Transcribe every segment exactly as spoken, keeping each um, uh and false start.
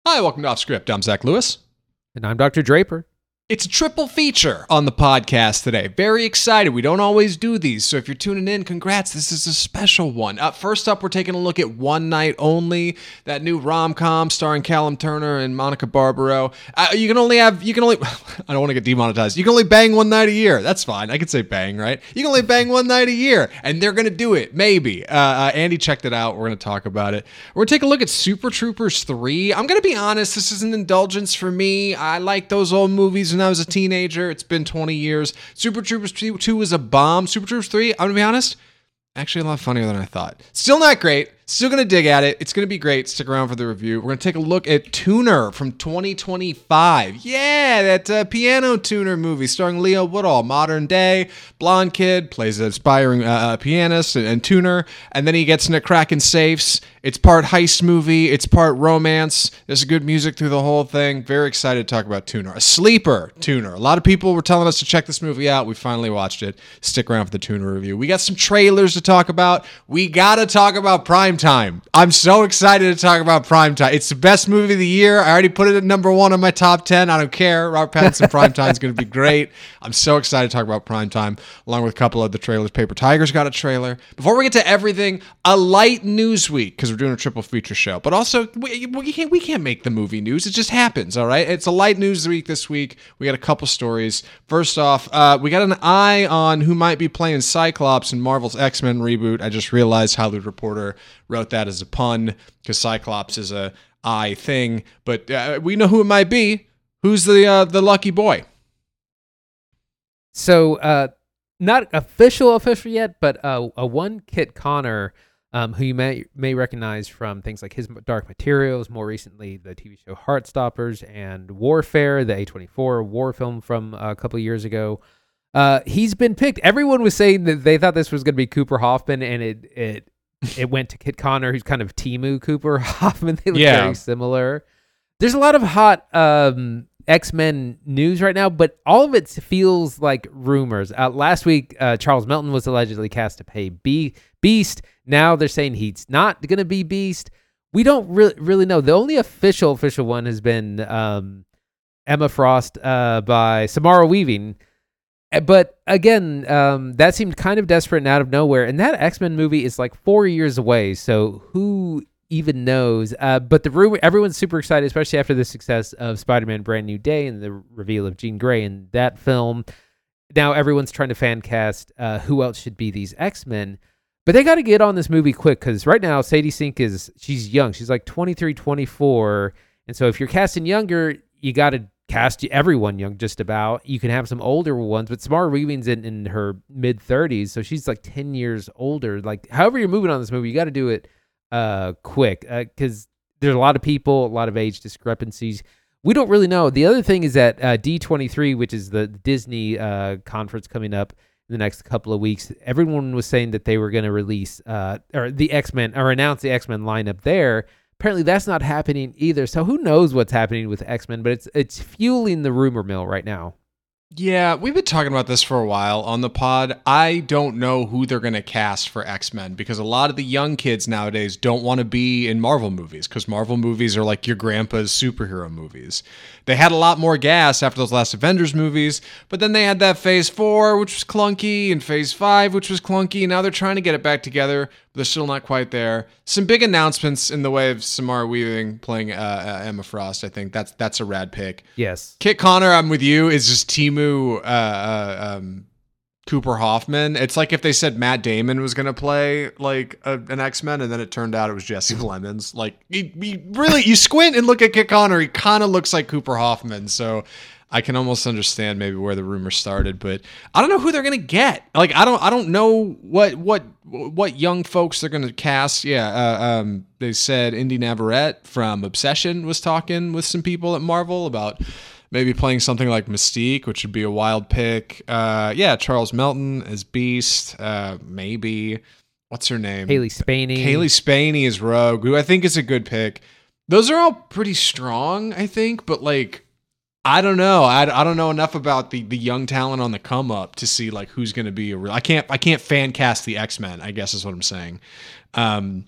Hi, welcome to Off Script. I'm Zach Lewis. And I'm Doctor Draper. It's a triple feature on the podcast today. Very excited. We don't always do these, so if you're tuning in, congrats. This is a special one. Uh, first up, we're taking a look at One Night Only, that new rom-com starring Callum Turner and Monica Barbaro. Uh, you can only have, you can only, I don't want to get demonetized. You can only bang one night a year. That's fine. I could say bang, right? You can only bang one night a year, and they're going to do it, maybe. Uh, uh, Andy checked it out. We're going to talk about it. We're going to take a look at Super Troopers three. I'm going to be honest, this is an indulgence for me. I like those old movies when I was a teenager. It's been twenty years. Super Troopers two was a bomb. Super Troopers three, I'm gonna be honest, actually a lot funnier than I thought. Still not great. Still gonna dig at it. It's gonna be great. Stick around for the review. We're gonna take a look at Tuner from twenty twenty-five. Yeah, that uh, piano tuner movie starring Leo Woodall. Modern day blonde kid plays an aspiring uh, pianist and, and tuner, and then he gets into cracking safes. It's part heist movie. It's part romance. There's good music through the whole thing. Very excited to talk about Tuner. A sleeper Tuner. A lot of people were telling us to check this movie out. We finally watched it. Stick around for the Tuner review. We got some trailers to talk about. We gotta talk about Primetime. I'm so excited to talk about Primetime. It's the best movie of the year. I already put it at number one on my top ten. I don't care. Robert Pattinson Primetime is going to be great. I'm so excited to talk about Primetime, along with a couple of the trailers. Paper Tiger's got a trailer. Before we get to everything, a light news week, because we're doing a triple feature show. But also, we, we, can't, we can't make the movie news. It just happens, all right? It's a light news week this week. We got a couple stories. First off, uh, we got an eye on who might be playing Cyclops in Marvel's X-Men reboot. I just realized Hollywood Reporter wrote that as a pun, because Cyclops is a I thing. But uh, we know who it might be. Who's the uh, the lucky boy? So, uh, not official official yet, but uh, a one Kit Connor, um, who you may may recognize from things like his Dark Materials, more recently the T V show Heartstoppers, and Warfare, the A twenty-four war film from a couple of years ago. Uh, he's been picked. Everyone was saying that they thought this was going to be Cooper Hoffman, and it it it went to Kit Connor, who's kind of Temu Cooper Hoffman. They look Yeah. very similar. There's a lot of hot um, X-Men news right now, but all of it feels like rumors. Uh, last week, uh, Charles Melton was allegedly cast to play Be- Beast. Now they're saying he's not going to be Beast. We don't really really know. The only official official one has been um, Emma Frost uh, by Samara Weaving. But again, um, that seemed kind of desperate and out of nowhere. And that X-Men movie is like four years away. So who even knows? Uh, but the rumor, everyone's super excited, especially after the success of Spider-Man Brand New Day and the reveal of Jean Grey in that film. Now everyone's trying to fan cast uh, who else should be these X-Men. But they got to get on this movie quick, because right now Sadie Sink is, she's young. She's like twenty-three, twenty-four. And so if you're casting younger, you got to cast everyone young just about. You can have some older ones, but Samara Weaving's in, in her mid-thirties, so she's like ten years older. Like, however you're moving on this movie, you got to do it uh, quick, because uh, there's a lot of people, a lot of age discrepancies. We don't really know. The other thing is that uh, D twenty-three, which is the Disney uh, conference coming up in the next couple of weeks, everyone was saying that they were going to release uh, or the X-Men or announce the X-Men lineup there. Apparently that's not happening either. So who knows what's happening with X-Men, but it's it's fueling the rumor mill right now. Yeah, we've been talking about this for a while on the pod. I don't know who they're going to cast for X-Men, because a lot of the young kids nowadays don't want to be in Marvel movies, because Marvel movies are like your grandpa's superhero movies. They had a lot more gas after those last Avengers movies, but then they had that Phase four, which was clunky, and Phase five, which was clunky. Now they're trying to get it back together, but they're still not quite there. Some big announcements in the way of Samara Weaving playing uh, uh, Emma Frost. I think that's that's a rad pick. Yes. Kit Connor, I'm with you, is just Temu uh, uh, um, Cooper Hoffman. It's like if they said Matt Damon was going to play like a, an X-Men, and then it turned out it was Jesse Plemons. Like, he, he really, you squint and look at Kit Connor, he kind of looks like Cooper Hoffman. So I can almost understand maybe where the rumor started, but I don't know who they're going to get. Like, I don't, I don't know what, what, what young folks they're going to cast. Yeah. Uh, um, they said Indy Navarrete from Obsession was talking with some people at Marvel about maybe playing something like Mystique, which would be a wild pick. Uh, yeah, Charles Melton as Beast. Uh, maybe. What's her name? Haley Spaney. Haley Spaney is Rogue, who I think is a good pick. Those are all pretty strong, I think, but like, I don't know. I, I don't know enough about the, the young talent on the come up to see like who's going to be a real. I can't I can't fan cast the X-Men, I guess is what I'm saying. Um,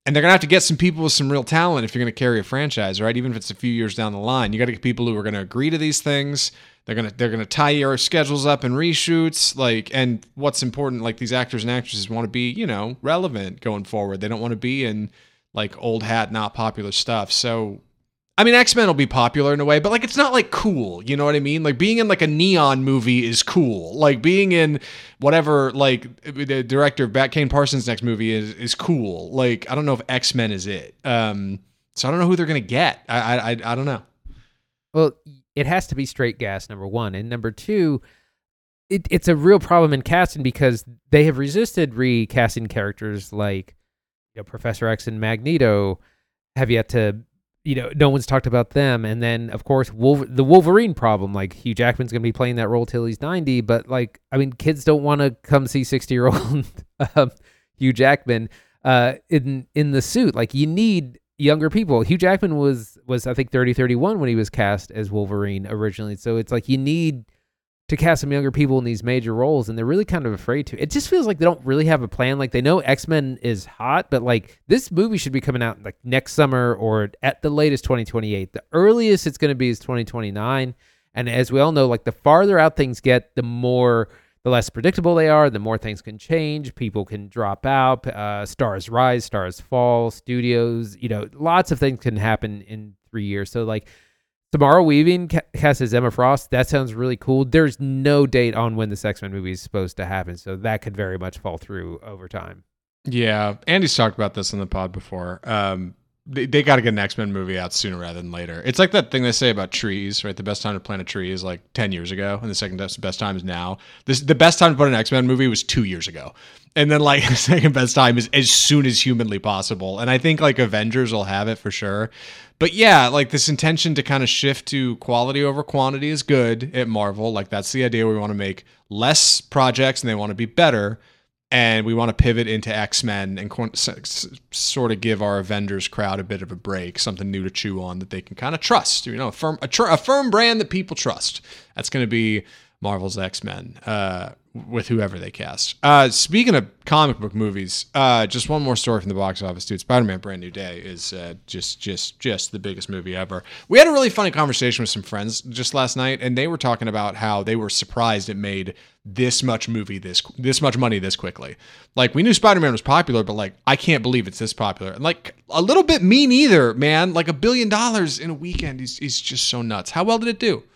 And they're going to have to get some people with some real talent if you're going to carry a franchise, right? Even if it's a few years down the line, you got to get people who are going to agree to these things. They're going to they're going to tie your schedules up in reshoots, like, and what's important, like these actors and actresses want to be, you know, relevant going forward. They don't want to be in like old hat, not popular stuff. So I mean, X-Men will be popular in a way, but like it's not like cool, you know what I mean? Like being in like a neon movie is cool. Like being in whatever, like the director of Bat Kane Parsons' next movie is is cool. Like I don't know if X-Men is it. Um, so I don't know who they're gonna get. I I I, I don't know. Well, it has to be straight gas, number one, and number two, it, it's a real problem in casting because they have resisted recasting characters like, you know, Professor X and Magneto have yet to. You know, no one's talked about them. And then, of course, Wolver- the Wolverine problem. Like, Hugh Jackman's going to be playing that role till he's ninety. But, like, I mean, kids don't want to come see sixty-year-old um, Hugh Jackman uh, in in the suit. Like, you need younger people. Hugh Jackman was, was I think, thirty, thirty-one when he was cast as Wolverine originally. So it's like you need to cast some younger people in these major roles, and they're really kind of afraid to. It just feels like they don't really have a plan. Like they know X-Men is hot, but like this movie should be coming out like next summer or at the latest twenty twenty-eight. The earliest it's going to be is twenty twenty-nine. And as we all know, like the farther out things get, the more, the less predictable they are, the more things can change. People can drop out, uh, stars rise, stars fall, studios, you know, lots of things can happen in three years. So like, Samara Weaving cast as Emma Frost. That sounds really cool. There's no date on when this X-Men movie is supposed to happen, so that could very much fall through over time. Yeah, Andy's talked about this on the pod before. Um, they they got to get an X-Men movie out sooner rather than later. It's like that thing they say about trees, right? The best time to plant a tree is like ten years ago, and the second best, best time is now. This the best time to put an X-Men movie was two years ago. And then like the second best time is as soon as humanly possible. And I think like Avengers will have it for sure. But yeah, like this intention to kind of shift to quality over quantity is good at Marvel. Like that's the idea. We want to make less projects and they want to be better. And we want to pivot into X-Men and qu- s- sort of give our Avengers crowd a bit of a break, something new to chew on that they can kind of trust. You know, a firm, a, tr- a firm brand that people trust. That's going to be Marvel's X-Men uh, with whoever they cast. Uh, speaking of comic book movies, uh, just one more story from the box office, dude. Spider-Man Brand New Day is uh, just, just, just the biggest movie ever. We had a really funny conversation with some friends just last night, and they were talking about how they were surprised it made this much movie, this this much money this quickly. Like, we knew Spider-Man was popular, but like, I can't believe it's this popular. And like, a little bit me neither, man. Like a billion dollars in a weekend is, is just so nuts. How well did it do?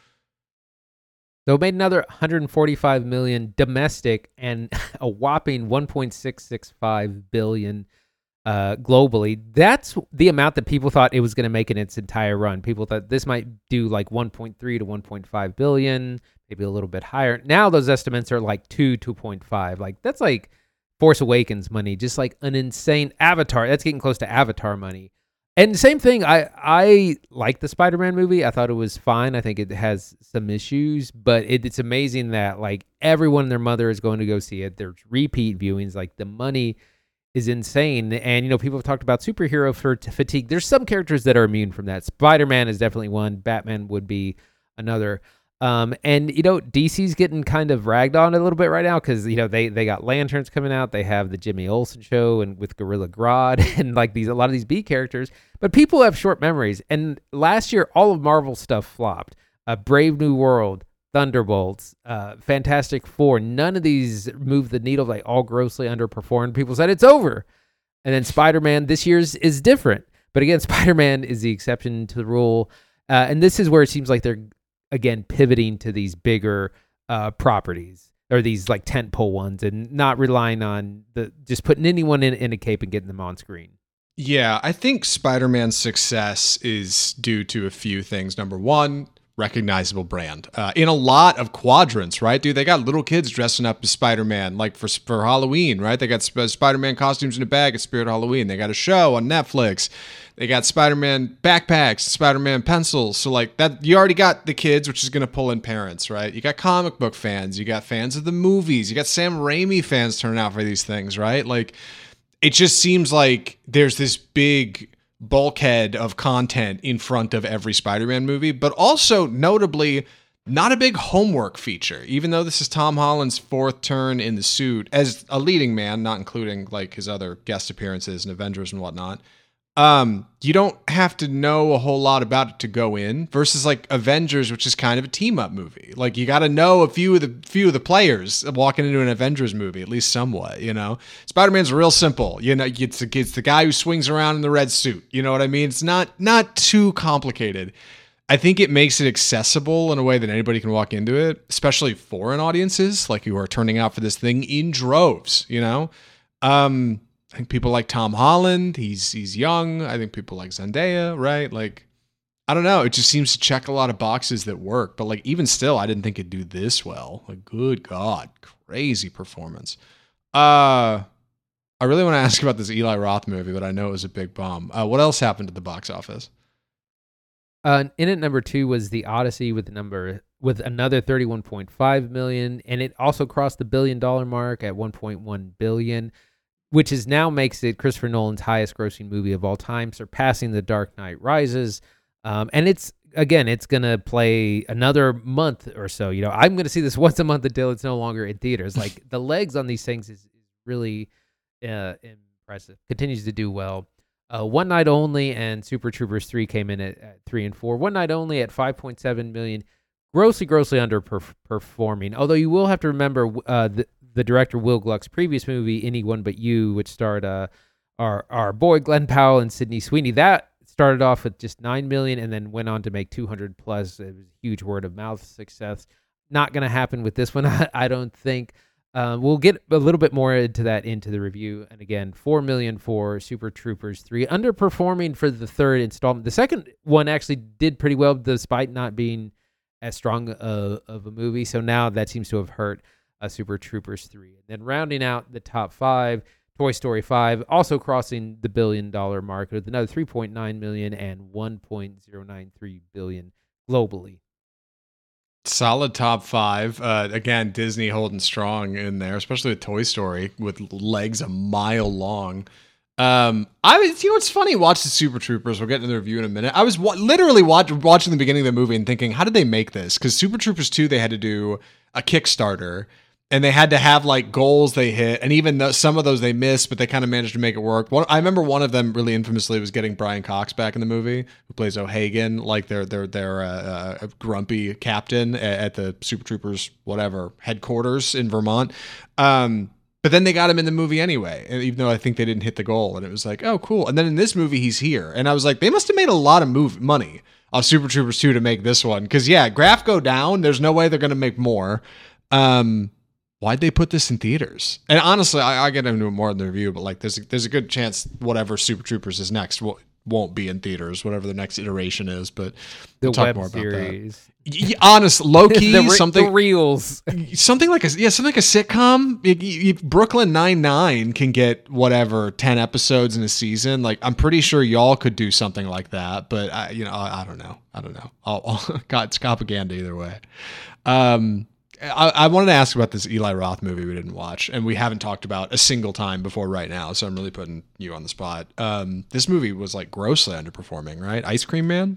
So it made another one hundred forty-five million dollars domestic and a whopping one point six six five billion dollars uh, globally. That's the amount that people thought it was going to make in its entire run. People thought this might do like one point three to one point five billion, maybe a little bit higher. Now those estimates are like two, two point five. Like that's like Force Awakens money, just like an insane Avatar. That's getting close to Avatar money. And same thing, I I like the Spider-Man movie. I thought it was fine. I think it has some issues, but it, it's amazing that like everyone and their mother is going to go see it. There's repeat viewings. Like the money is insane. And, you know, people have talked about superhero fatigue. There's some characters that are immune from that. Spider-Man is definitely one. Batman would be another. Um, and, you know, D C's getting kind of ragged on a little bit right now because, you know, they, they got Lanterns coming out. They have the Jimmy Olsen show and with Gorilla Grodd and like these, a lot of these B characters. But people have short memories. And last year, all of Marvel stuff flopped. Uh, Brave New World, Thunderbolts, uh, Fantastic Four. None of these moved the needle. They all grossly underperformed. People said it's over. And then Spider-Man this year's is different. But again, Spider-Man is the exception to the rule. Uh, and this is where it seems like they're, again, pivoting to these bigger uh, properties or these like tentpole ones and not relying on the just putting anyone in, in a cape and getting them on screen. Yeah, I think Spider-Man's success is due to a few things. Number one, recognizable brand uh, in a lot of quadrants, right? Dude, they got little kids dressing up as Spider-Man, like for for Halloween, right? They got Sp- Spider-Man costumes in a bag at Spirit Halloween. They got a show on Netflix. They got Spider-Man backpacks, Spider-Man pencils. So like that, you already got the kids, which is going to pull in parents, right? You got comic book fans. You got fans of the movies. You got Sam Raimi fans turning out for these things, right? Like, it just seems like there's this big bulkhead of content in front of every Spider-Man movie, but also notably not a big homework feature, even though this is Tom Holland's fourth turn in the suit as a leading man, not including like his other guest appearances in Avengers and whatnot. Um, you don't have to know a whole lot about it to go in versus like Avengers, which is kind of a team up movie. Like you got to know a few of the few of the players walking into an Avengers movie, at least somewhat, you know, Spider-Man's real simple. You know, it's, it's the guy who swings around in the red suit. You know what I mean? It's not, not too complicated. I think it makes it accessible in a way that anybody can walk into it, especially foreign audiences, like who are turning out for this thing in droves, you know? Um, I think people like Tom Holland. He's he's young. I think people like Zendaya, right? Like, I don't know. It just seems to check a lot of boxes that work. But like, even still, I didn't think it'd do this well. Like, good God, crazy performance. Uh, I really want to ask about this Eli Roth movie, but I know it was a big bomb. Uh, what else happened at the box office? Uh, in at number two was The Odyssey with the number with another thirty-one point five million, and it also crossed the billion dollar mark at one point one billion. Which is now makes it Christopher Nolan's highest grossing movie of all time, surpassing The Dark Knight Rises. Um, and it's, again, it's going to play another month or so. You know, I'm going to see this once a month until it's no longer in theaters. Like, the legs on these things is, is really uh, impressive. Continues to do well. Uh, One Night Only and Super Troopers three came in at, at three and four. One Night Only at five point seven million. Grossly, grossly underperforming. Although you will have to remember uh, the, the director Will Gluck's previous movie, Anyone But You, which starred uh, our our boy Glenn Powell and Sydney Sweeney. That started off with just nine million and then went on to make two hundred plus. It was a huge word of mouth success. Not going to happen with this one, I don't think. Um, we'll get a little bit more into that into the review. And again, four million for Super Troopers three, underperforming for the third installment. The second one actually did pretty well, despite not being as strong uh, of a movie. So now that seems to have hurt uh, Super Troopers three. And then rounding out the top five, Toy Story five, also crossing the billion dollar mark with another three point nine million and one point zero nine three billion globally. Solid top five. Uh, again, Disney holding strong in there, especially with Toy Story with legs a mile long. Um, I was, you know, it's funny. Watch the Super Troopers. We'll get into the review in a minute. I was wa- literally watch- watching the beginning of the movie and thinking, how did they make this? Because Super Troopers two, they had to do a Kickstarter, and they had to have like goals they hit, and even though some of those they missed, but they kind of managed to make it work. One, I remember one of them really infamously was getting Brian Cox back in the movie, who plays O'Hagan, like their their their uh, uh, grumpy captain at the Super Troopers whatever headquarters in Vermont. Um, But then they got him in the movie anyway, even though I think they didn't hit the goal. And it was like, oh, cool. And then in this movie, he's here. And I was like, they must have made a lot of move money off Super Troopers two to make this one. Because, yeah, graph go down. There's no way they're going to make more. Um, why'd they put this in theaters? And honestly, I, I get into it more in the review, but like there's a, there's a good chance whatever Super Troopers is next will, won't be in theaters, whatever the next iteration is. But the we'll talk web more about series. that. Yeah, honest, low key, the, re- something the reels, something like a yeah, something like a sitcom. You, you, Brooklyn Nine-Nine can get whatever ten episodes in a season. Like I'm pretty sure y'all could do something like that, but I, you know, I, I don't know, I don't know. I'll, I'll, God, it's propaganda either way. Um, I, I wanted to ask about this Eli Roth movie we didn't watch, and we haven't talked about a single time before right now. So I'm really putting you on the spot. Um, this movie was like grossly underperforming, right? Ice Cream Man.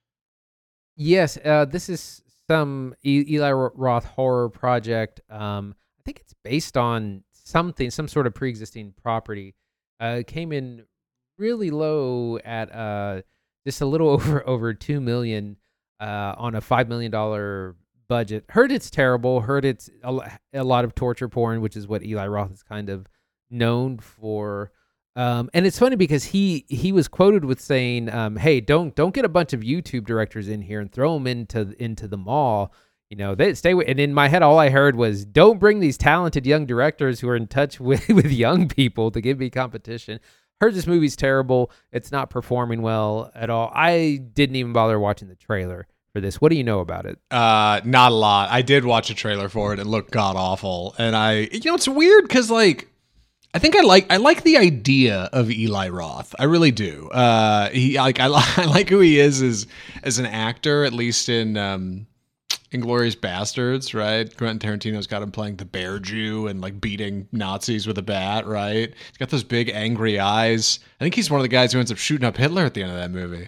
Yes, uh, this is some e- Eli Roth horror project. Um, I think it's based on something, some sort of pre-existing property. Uh, it came in really low at uh, just a little over over two million uh, on a five million dollar budget. Heard it's terrible. Heard it's a, a lot of torture porn, which is what Eli Roth is kind of known for. Um, and it's funny because he he was quoted with saying, um, "Hey, don't don't get a bunch of YouTube directors in here and throw them into into the mall. You know, they stay with." And in my head, all I heard was, "Don't bring these talented young directors who are in touch with with young people to give me competition." Heard this movie's terrible. It's not performing well at all. I didn't even bother watching the trailer for this. What do you know about it? Uh, not a lot. I did watch a trailer for it. It looked god awful, and I, you know, it's weird because like. I think I like I like the idea of Eli Roth. I really do. Uh, he like I, I like who he is as as an actor, at least in um, Inglourious Bastards, right? Quentin Tarantino's got him playing the bear Jew and like beating Nazis with a bat, right? He's got those big angry eyes. I think he's one of the guys who ends up shooting up Hitler at the end of that movie.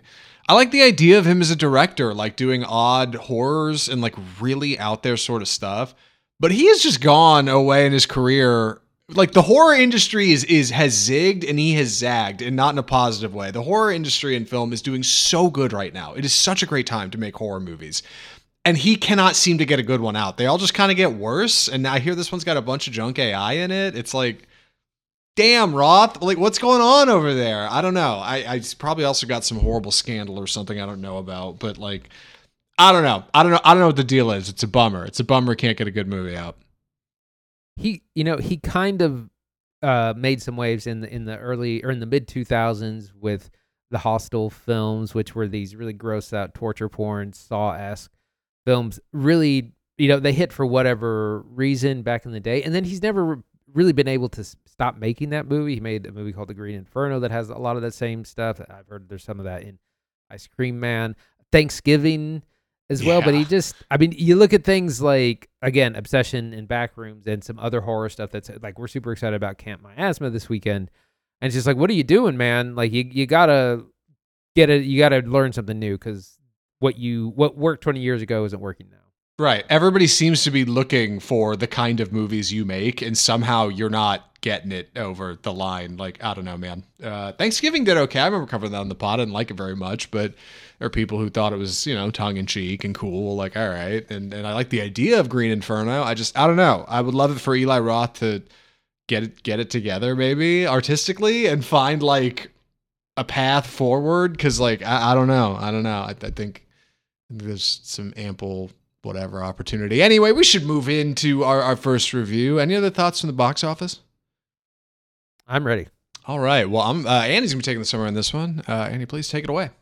I like the idea of him as a director, like doing odd horrors and like really out there sort of stuff. But he has just gone away in his career. Like the horror industry is is has zigged and he has zagged, and not in a positive way. The horror industry in film is doing so good right now. It is such a great time to make horror movies. And he cannot seem to get a good one out. They all just kind of get worse. And I hear this one's got a bunch of junk A I in it. It's like, damn, Roth, like what's going on over there? I don't know. I, I probably also got some horrible scandal or something I don't know about, but like, I don't know. I don't know. I don't know what the deal is. It's a bummer. It's a bummer. Can't get a good movie out. He, you know, he kind of uh, made some waves in the in the early or in the mid two thousands with the Hostel films, which were these really gross out torture porn, Saw-esque films. Really, you know, they hit for whatever reason back in the day, and then he's never really been able to stop making that movie. He made a movie called The Green Inferno that has a lot of that same stuff. I've heard there's some of that in Ice Cream Man, Thanksgiving as well. Yeah. But he just, I mean, you look at things like, again, Obsession and Backrooms and some other horror stuff that's like, we're super excited about Camp Miasma this weekend. And it's just like, what are you doing, man? Like you, you gotta get it. You gotta learn something new, because what you, what worked twenty years ago isn't working now. Right. Everybody seems to be looking for the kind of movies you make, and somehow you're not getting it over the line. Like, I don't know, man. Uh, Thanksgiving did okay. I remember covering that on the pod. I didn't like it very much, but there are people who thought it was, you know, tongue-in-cheek and cool. Like, all right. And and I like the idea of Green Inferno. I just, I don't know. I would love it for Eli Roth to get it, get it together maybe artistically and find, like, a path forward. Because, like, I, I don't know. I don't know. I, I think there's some ample whatever opportunity. Anyway, we should move into our, our first review. Any other thoughts from the box office? I'm ready. All right. Well, I'm uh, Andy's gonna be taking the summer on this one. Uh, Andy, please take it away.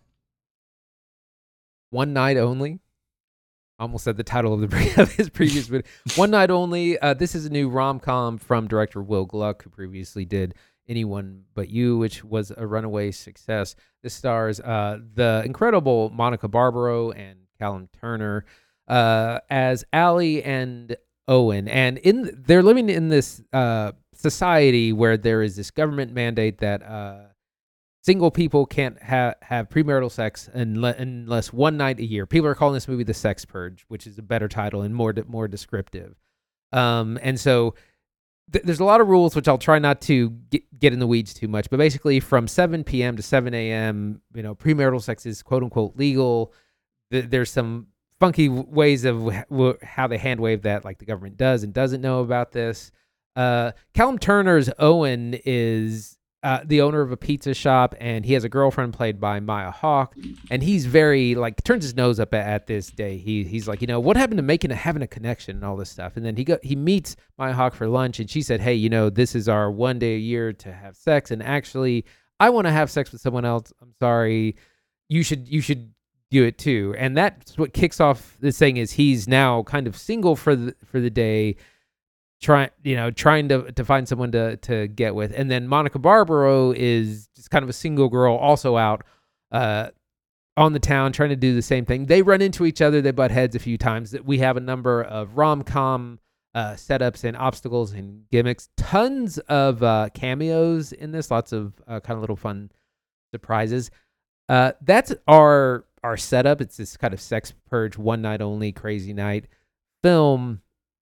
One Night Only. Almost said the title of the of his previous video. One Night Only. Uh, this is a new rom-com from director Will Gluck, who previously did Anyone But You, which was a runaway success. This stars uh, the incredible Monica Barbaro and Callum Turner Uh, as Allie and Owen, and in they're living in this uh, society where there is this government mandate that uh, single people can't ha- have premarital sex unless, unless one night a year. People are calling this movie The Sex Purge, which is a better title and more de- more descriptive. Um, and so th- there's a lot of rules, which I'll try not to get, get in the weeds too much. But basically, from seven p.m. to seven a.m., you know, premarital sex is quote unquote legal. Th- there's some funky ways of w- how they hand wave that, like the government does and doesn't know about this. Uh, Callum Turner's Owen is uh, the owner of a pizza shop, and he has a girlfriend played by Maya Hawke, and he's very, like, turns his nose up at, at this day. He He's like, you know, what happened to making a, having a connection and all this stuff? And then he go, he meets Maya Hawke for lunch, and she said, hey, you know, this is our one day a year to have sex, and actually, I want to have sex with someone else. I'm sorry. You should, you should, do it too. And that's what kicks off this thing, is he's now kind of single for the for the day, trying you know trying to to find someone to to get with. And then Monica Barbaro is just kind of a single girl, also out uh on the town trying to do the same thing. They run into each other, they butt heads a few times. We have a number of rom-com uh setups and obstacles and gimmicks, tons of uh cameos in this, lots of uh, kind of little fun surprises. Uh that's our our setup. It's this kind of sex purge, one night only, crazy night film.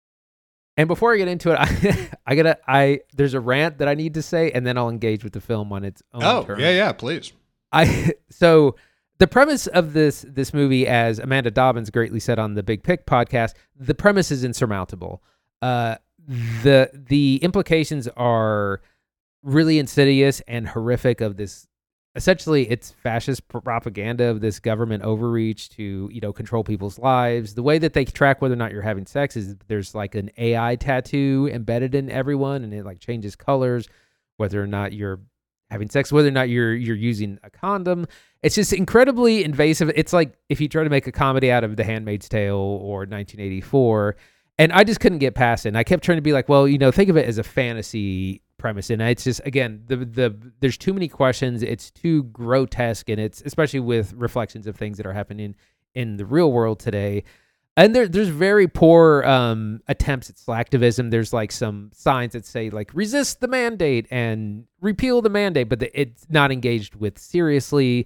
And before I get into it, I, I gotta, I there's a rant that I need to say, and then I'll engage with the film on its own Oh, terms. yeah, yeah, please. I so the premise of this this movie, as Amanda Dobbins greatly said on the Big Pick podcast, the premise is insurmountable. Uh, the the implications are really insidious and horrific. Of this, essentially, it's fascist propaganda of this government overreach to, you know, control people's lives. The way that they track whether or not you're having sex is there's like an A I tattoo embedded in everyone, and it like changes colors, whether or not you're having sex, whether or not you're you're using a condom. It's just incredibly invasive. It's like if you try to make a comedy out of The Handmaid's Tale or nineteen eighty-four, and I just couldn't get past it. And I kept trying to be like, well, you know, think of it as a fantasy premise, and it's just, again, the the there's too many questions. It's too grotesque, and it's especially with reflections of things that are happening in the real world today. And there there's very poor um, attempts at slacktivism. There's like some signs that say like resist the mandate and repeal the mandate, but the, it's not engaged with seriously.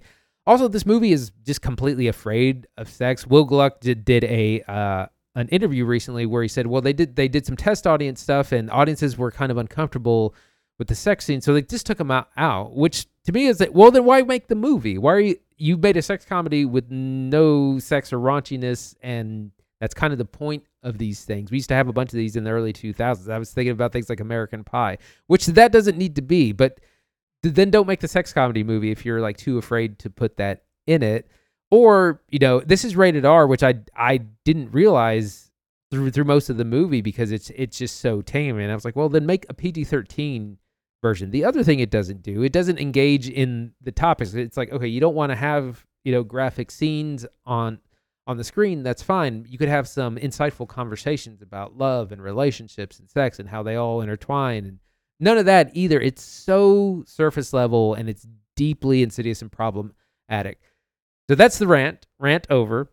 Also, this movie is just completely afraid of sex. Will Gluck did, did a uh, an interview recently where he said, well, they did they did some test audience stuff, and audiences were kind of uncomfortable with the sex scene, so they just took them out, out which to me is that, well, then why make the movie? Why are you, you made a sex comedy with no sex or raunchiness, and that's kind of the point of these things. We used to have a bunch of these in the early two thousands. I was thinking about things like American Pie, which that doesn't need to be, but then don't make the sex comedy movie if you're like too afraid to put that in it. Or, you know, this is rated R, which I I didn't realize through through most of the movie because it's it's just so tame. And I was like, well, then make a P G thirteen version. The other thing it doesn't do, it doesn't engage in the topics. It's like, okay, you don't want to have, you know, graphic scenes on on the screen. That's fine. You could have some insightful conversations about love and relationships and sex and how they all intertwine, and none of that either. It's so surface level and it's deeply insidious and problematic. So that's the rant. Rant over.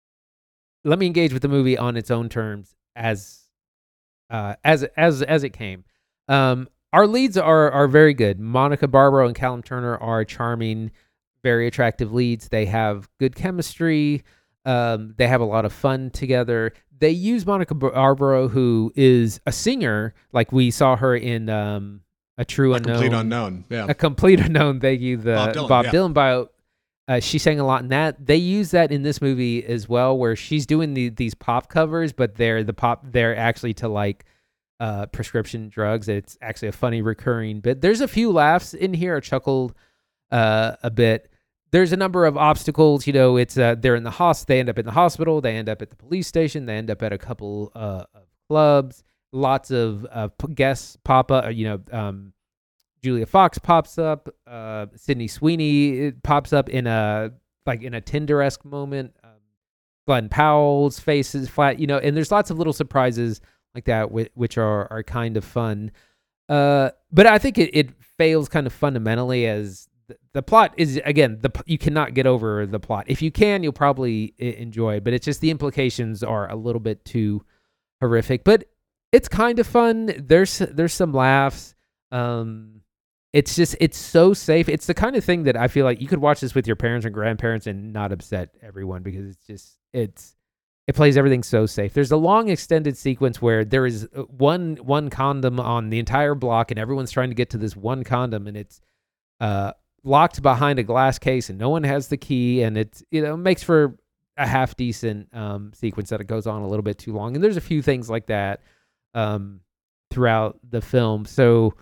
Let me engage with the movie on its own terms as uh, as as as it came. Um, our leads are are very good. Monica Barbaro and Callum Turner are charming, very attractive leads. They have good chemistry. Um, they have a lot of fun together. They use Monica Barbaro, who is a singer, like we saw her in um, A True a Unknown. Complete Unknown, yeah. A Complete Unknown, thank you. The Bob Dylan, Bob yeah. Dylan bio. Uh, she sang a lot in that. They use that in this movie as well, where she's doing the, these pop covers, but they're the pop. They're actually to like uh, prescription drugs. It's actually a funny recurring bit. There's a few laughs in here. I chuckled uh, a bit. There's a number of obstacles. You know, it's uh, they're in the hospital. They end up in the hospital. They end up at the police station. They end up at a couple uh, of clubs. Lots of uh, guests pop up. You know. Um, Julia Fox pops up. Uh, Sydney Sweeney pops up in a like in a Tinder-esque moment. Um, Glenn Powell's face is flat, you know, and there's lots of little surprises like that, which, which are are kind of fun. Uh, but I think it, it fails kind of fundamentally as the, the plot is, again, the you cannot get over the plot. If you can, you'll probably enjoy it, but it's just the implications are a little bit too horrific. But it's kind of fun. There's there's some laughs. Um, It's just, it's so safe. It's the kind of thing that I feel like you could watch this with your parents and grandparents and not upset everyone, because it's just, it's, it plays everything so safe. There's a long extended sequence where there is one, one condom on the entire block and everyone's trying to get to this one condom, and it's uh, locked behind a glass case and no one has the key. And it's, you know, makes for a half decent um, sequence that it goes on a little bit too long. And there's a few things like that um, throughout the film. So,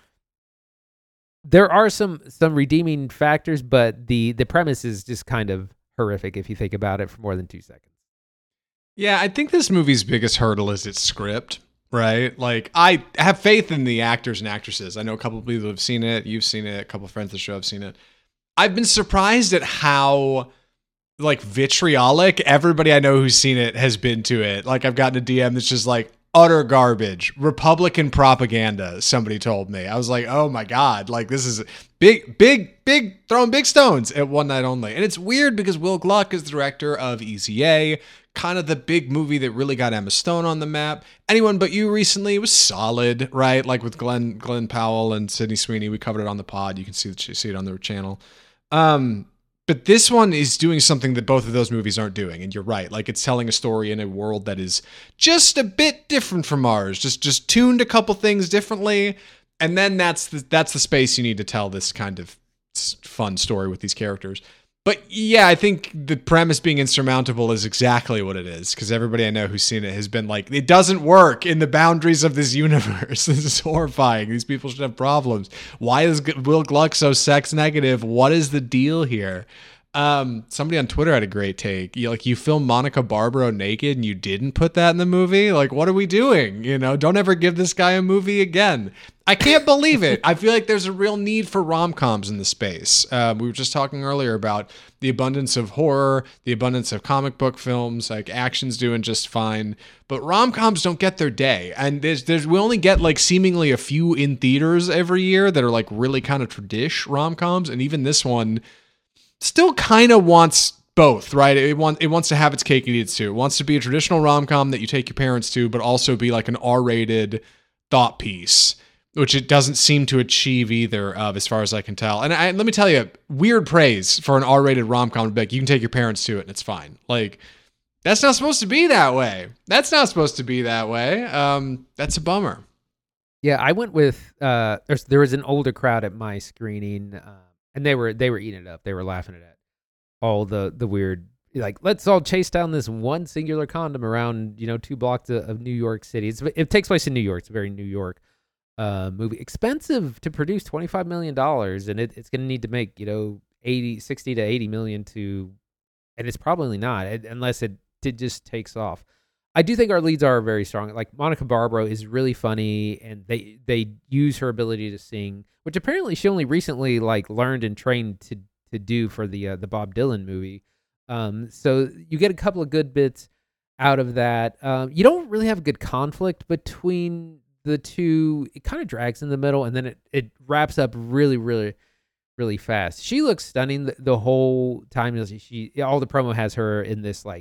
there are some some redeeming factors, but the the premise is just kind of horrific if you think about it for more than two seconds. Yeah, I think this movie's biggest hurdle is its script, right? Like, I have faith in the actors and actresses. I know a couple of people have seen it. You've seen it. A couple of friends of the show have seen it. I've been surprised at how, like, vitriolic everybody I know who's seen it has been to it. Like, I've gotten a D M that's just like, utter garbage, Republican propaganda, somebody told me. I was like, oh my God, like, this is big, big, big, throwing big stones at One Night Only. And it's weird because Will Gluck is the director of Easy A, kind of the big movie that really got Emma Stone on the map. Anyone But You recently was solid, right? Like with Glenn Glenn Powell and Sydney Sweeney. We covered it on the pod. You can see, see it on their channel. Um, But this one is doing something that both of those movies aren't doing. And you're right. Like, it's telling a story in a world that is just a bit different from ours. Just just tuned a couple things differently. And then that's the, that's the space you need to tell this kind of fun story with these characters. But yeah, I think the premise being insurmountable is exactly what it is. Because everybody I know who's seen it has been like, it doesn't work in the boundaries of this universe. This is horrifying. These people should have problems. Why is Will Gluck so sex negative? What is the deal here? Um, somebody on Twitter had a great take. You, like, you film Monica Barbaro naked and you didn't put that in the movie? Like, what are we doing? You know, don't ever give this guy a movie again. I can't believe it. I feel like there's a real need for rom-coms in the space. Um, we were just talking earlier about the abundance of horror, the abundance of comic book films, like action's doing just fine, but rom-coms don't get their day. And there's, there's, we only get like seemingly a few in theaters every year that are like really kind of tradish rom-coms. And even this one still kind of wants both, right? It wants, it wants to have its cake and eat it too. It wants to be a traditional rom-com that you take your parents to, but also be like an R-rated thought piece. which it doesn't seem to achieve either of, as far as I can tell. And I, let me tell you, weird praise for an R-rated rom-com. Like, you can take your parents to it and it's fine. Like, that's not supposed to be that way. That's not supposed to be that way. Um, that's a bummer. Yeah, I went with uh, there's, there was an older crowd at my screening, uh, and they were they were eating it up. They were laughing at it. All the the weird, like, let's all chase down this one singular condom around, you know, two blocks of, of New York City. It's, it takes place in New York. It's a very New York uh, movie. Expensive to produce, twenty-five million dollars, and it, it's going to need to make, you know, eighty, sixty to eighty million to, and it's probably not, unless it, it just takes off. I do think our leads are very strong. Like, Monica Barbaro is really funny, and they they use her ability to sing, which apparently she only recently like learned and trained to to do for the uh, the Bob Dylan movie. Um, so you get a couple of good bits out of that. Um, you don't really have a good conflict between the two. It kind of drags in the middle, and then it it wraps up really really really fast. She looks stunning the, the whole time. She all the promo has her in this like.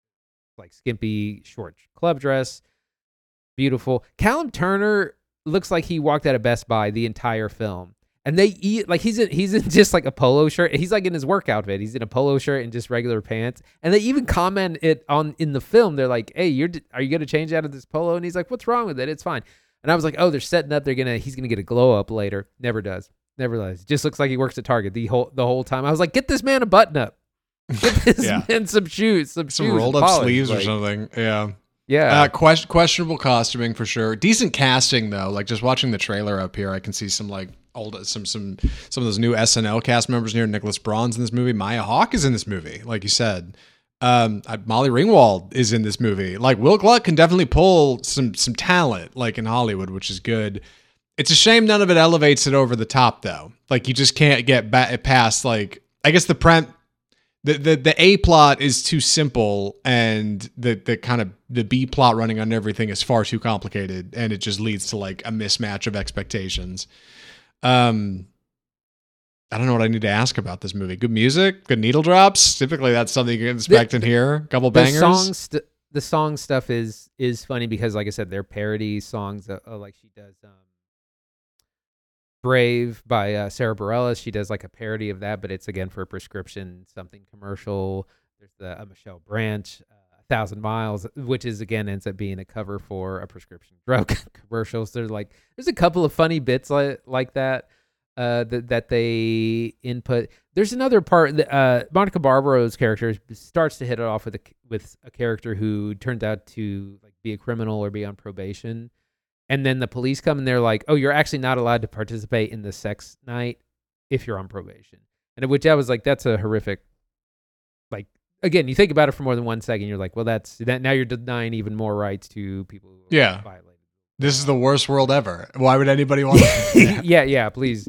like skimpy short club dress. Beautiful. Callum Turner looks like he walked out of Best Buy the entire film. And they eat like he's in, he's in just like a polo shirt. He's like in his work outfit. He's in a polo shirt and just regular pants. And they even comment it on in the film. They're like, "Hey, you're are you going to change out of this polo?" And he's like, "What's wrong with it? It's fine." And I was like, "Oh, they're setting up. They're going to he's going to get a glow up later." Never does. Never does. Just looks like he works at Target the whole the whole time. I was like, "Get this man a button up. Get this yeah. man some shoes, some, some shoes rolled up polish. sleeves like, or something." Yeah. Yeah. Uh, question, questionable costuming for sure. Decent casting though. Like, just watching the trailer up here, I can see some like old some some some of those new S N L cast members here. Nicholas Braun's in this movie. Maya Hawke is in this movie, like you said. Um, Molly Ringwald is in this movie. Like, Will Gluck can definitely pull some some talent, like in Hollywood, which is good. It's a shame none of it elevates it over the top though. Like, you just can't get ba- past like I guess the prem. The, the the A plot is too simple, and the the kind of the B plot running on everything is far too complicated, and it just leads to like a mismatch of expectations. Um, I don't know what I need to ask about this movie. Good music, good needle drops. Typically, that's something you can expect the, in here. A couple the bangers. Songs st- the song stuff is is funny because, like I said, they're parody songs. Uh, uh, like she does. Um, Brave by uh, Sarah Bareilles. She does like a parody of that, but it's again for a prescription something commercial. There's the uh, Michelle Branch, uh, A Thousand Miles, which is again ends up being a cover for a prescription drug commercial. So there's like there's a couple of funny bits like like that uh, that that they input. There's another part that uh, Monica Barbaro's character starts to hit it off with a with a character who turned out to like be a criminal or be on probation. And then the police come and they're like, "Oh, you're actually not allowed to participate in the sex night if you're on probation." And which I was like, that's a horrific, like, again, you think about it for more than one second, you're like, well, that's that now you're denying even more rights to people who yeah. violated. This is the worst world ever. Why would anybody want to? yeah. yeah, yeah, please.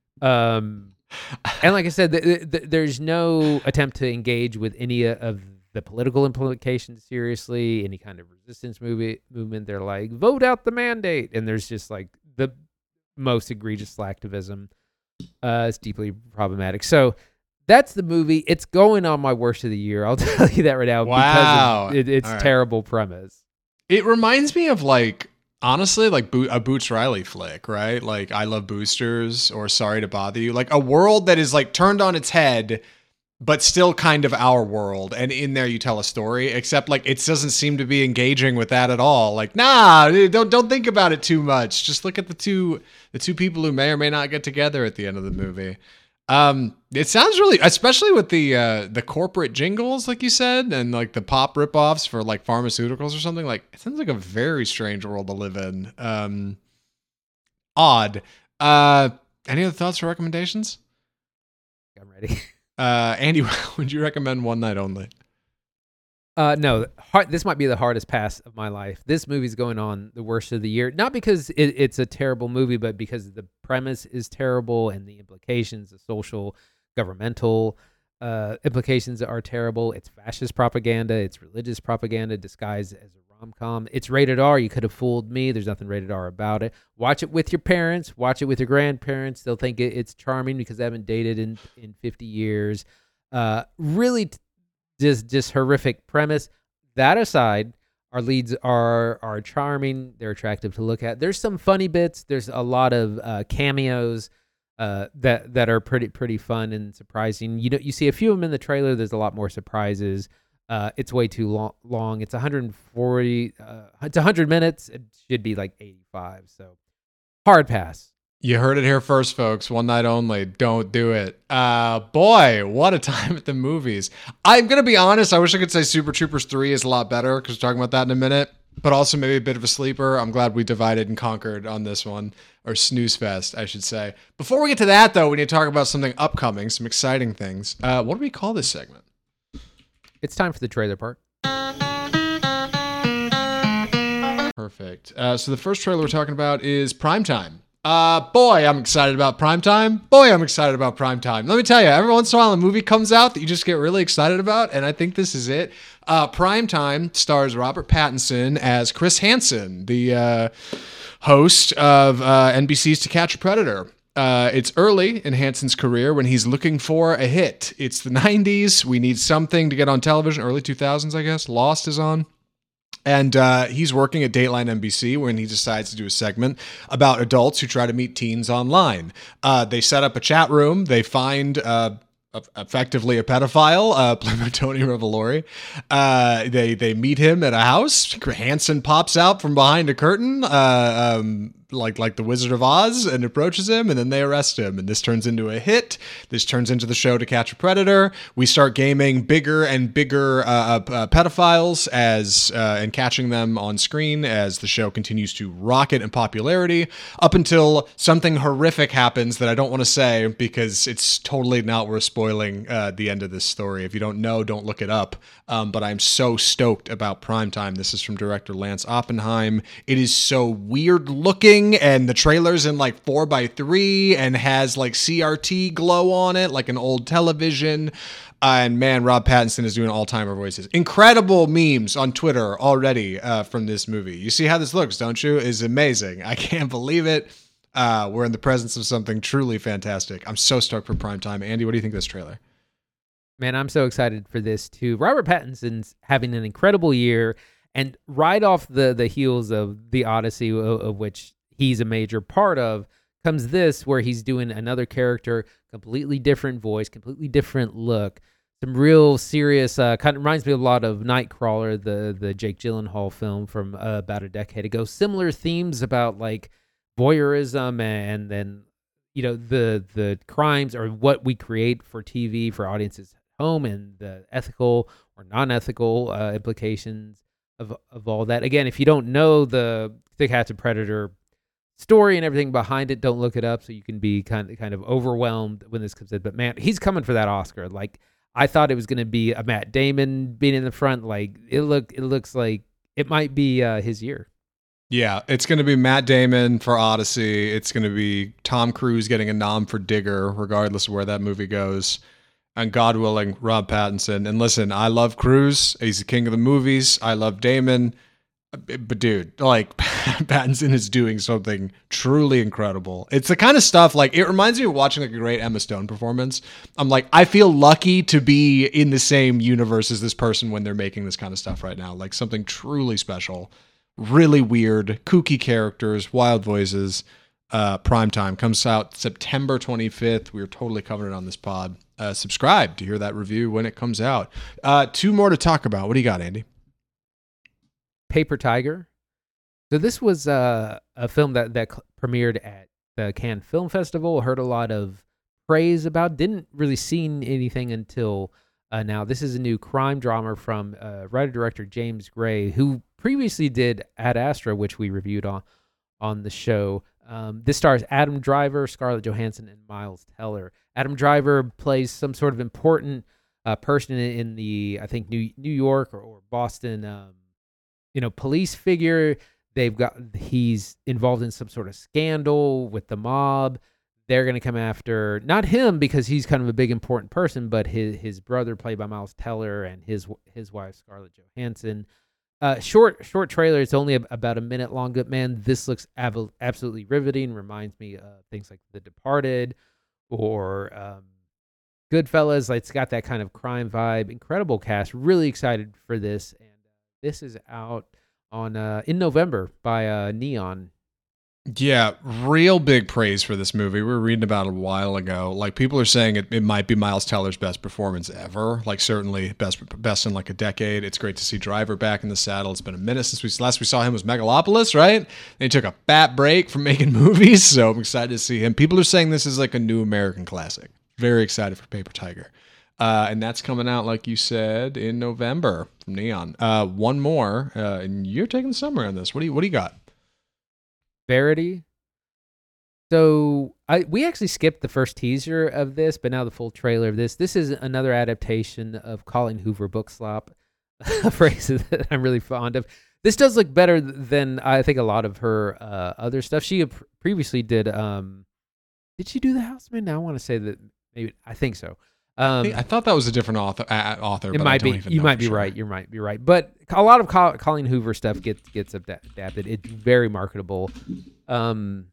Um, and like I said, th- th- there's no attempt to engage with any of the political implications seriously, any kind of resistance movie, movement. They're like, vote out the mandate. And there's just like the most egregious slacktivism. Uh, it's deeply problematic. So that's the movie. It's going on my worst of the year. I'll tell you that right now. Wow. Because of it, it's right. terrible premise. It reminds me of like, honestly, like Bo- a Boots Riley flick, right? Like I Love Boosters or Sorry to Bother You. Like a world that is like turned on its head, but still kind of our world. And in there you tell a story, except like it doesn't seem to be engaging with that at all. Like, nah, don't don't think about it too much. Just look at the two the two people who may or may not get together at the end of the movie. Um, it sounds really, especially with the uh, the corporate jingles, like you said, and like the pop ripoffs for like pharmaceuticals or something. Like, it sounds like a very strange world to live in. Um, odd. Uh, any other thoughts or recommendations? I'm ready. Uh, Andy, would you recommend One Night Only? Uh, no, hard, this might be the hardest pass of my life. This movie's going on the worst of the year, not because it, it's a terrible movie, but because the premise is terrible and the implications, the social, governmental uh, implications are terrible. It's fascist propaganda. It's religious propaganda disguised as a rom-com. It's rated R. You could have fooled me. There's nothing rated R about it. Watch it with your parents. Watch it with your grandparents. They'll think it, it's charming because they haven't dated in, in fifty years. Uh, really... T- Just, just horrific premise. That aside, Our leads are are charming. They're attractive to look at. There's some funny bits. There's a lot of uh, cameos uh, that that are pretty pretty fun and surprising. You know, you see a few of them in the trailer. There's a lot more surprises. Uh, it's way too long. long. It's one hundred forty. Uh, it's one hundred minutes. It should be like eighty-five. So hard pass. You heard it here first, folks. One night only. Don't do it. Uh, boy, what a time at the movies. I'm going to be honest. I wish I could say Super Troopers three is a lot better because we're talking about that in a minute, but also maybe a bit of a sleeper. I'm glad we divided and conquered on this one, or snooze fest, I should say. Before we get to that, though, we need to talk about something upcoming, some exciting things. Uh, what do we call this segment? It's time for the trailer part. Perfect. Uh, so the first trailer we're talking about is Primetime. Uh, boy, I'm excited about Primetime. Boy, I'm excited about Primetime. Let me tell you, every once in a while a movie comes out that you just get really excited about, and I think this is it. Uh, Primetime stars Robert Pattinson as Chris Hansen, the uh, host of uh, N B C's To Catch a Predator. Uh, it's early in Hansen's career when he's looking for a hit. It's the nineties. We need something to get on television. Early two thousands, I guess. Lost is on. And uh, he's working at Dateline N B C when he decides to do a segment about adults who try to meet teens online. Uh, they set up a chat room. They find uh, effectively a pedophile, uh, played by Tony Revolori. Uh, they they meet him at a house. Hansen pops out from behind a curtain, uh, um, like like the Wizard of Oz, and approaches him, and then they arrest him. And this turns into a hit. This turns into the show To Catch a Predator. We start gaming bigger and bigger uh, uh, pedophiles as uh, and catching them on screen as the show continues to rocket in popularity, up until something horrific happens that I don't want to say because it's totally not worth spoiling uh, the end of this story. If you don't know, don't look it up. Um, but I'm so stoked about Primetime. This is from director Lance Oppenheim. It is so weird looking, and the trailer's in like four by three and has like C R T glow on it, like an old television. Uh, and man, Rob Pattinson is doing all-timer voices. Incredible memes on Twitter already uh, from this movie. You see how this looks, don't you? It's amazing. I can't believe it. Uh, we're in the presence of something truly fantastic. I'm so stoked for Primetime. Andy, what do you think of this trailer? Man, I'm so excited for this too. Robert Pattinson's having an incredible year, and right off the the heels of The Odyssey, of, of which he's a major part of, comes this where he's doing another character, completely different voice, completely different look. Some real serious, uh, kind of reminds me a lot of Nightcrawler, the the Jake Gyllenhaal film from uh, about a decade ago. Similar themes about like voyeurism and then, you know, the the crimes or what we create for T V for audiences at home and the ethical or non-ethical uh, implications of of all that. Again, if you don't know the To Catch a Predator story and everything behind it, don't look it up so you can be kind of kind of overwhelmed when this comes in. But man, he's coming for that Oscar. Like, I thought it was going to be a Matt Damon being in the front. Like, it look it looks like it might be uh, his year. Yeah, it's going to be Matt Damon for Odyssey. It's going to be Tom Cruise getting a nom for Digger, regardless of where that movie goes. And God willing, Rob Pattinson. And listen, I love Cruise. He's the king of the movies. I love Damon. But dude, like, Pattinson is doing something truly incredible. It's the kind of stuff, like, it reminds me of watching like a great Emma Stone performance. I'm like, I feel lucky to be in the same universe as this person when they're making this kind of stuff right now. Like, something truly special. Really weird, kooky characters, wild voices. Uh, Primetime comes out September twenty-fifth. We are totally covering it on this pod. Uh, subscribe to hear that review when it comes out. Uh, two more to talk about. What do you got, Andy? Paper Tiger. So this was uh, a film that, that premiered at the Cannes Film Festival. Heard a lot of praise about. Didn't really see anything until uh, now. This is a new crime drama from uh, writer-director James Gray, who previously did Ad Astra, which we reviewed on, on the show. Um, this stars Adam Driver, Scarlett Johansson, and Miles Teller. Adam Driver plays some sort of important uh, person in, in the, I think, New New York or, or Boston, um, you know, police figure. They've got he's involved in some sort of scandal with the mob. They're going to come after not him because he's kind of a big important person, but his his brother, played by Miles Teller, and his his wife Scarlett Johansson. Uh, short short trailer. It's only a, about a minute long. But man, this looks ab- absolutely riveting. Reminds me of things like The Departed or um, Goodfellas. Like, it's got that kind of crime vibe. Incredible cast. Really excited for this. And uh, this is out on uh, in November by uh, Neon. Yeah, real big praise for this movie. We were reading about it a while ago. Like, people are saying it, it might be Miles Teller's best performance ever. Like, certainly best best in like a decade. It's great to see Driver back in the saddle. It's been a minute since we last we saw him was Megalopolis, right? And he took a fat break from making movies, so I'm excited to see him. People are saying this is like a new American classic. Very excited for Paper Tiger. Uh, and that's coming out, like you said, in November from Neon. Uh, one more, uh, and you're taking the summary on this. What do you What do you got? Verity. So I we actually skipped the first teaser of this, but now the full trailer of this. This is another adaptation of Colleen Hoover book slop, a phrase that I'm really fond of. This does look better than I think a lot of her uh, other stuff. She previously did. Um, did she do The Houseman? Now I want to say that maybe I think so. Um, I thought that was a different author. Uh, author, it but might I don't be. even You know might for be sure. right. You might be right. But a lot of Col- Colleen Hoover stuff gets gets adapted. It's very marketable. Um,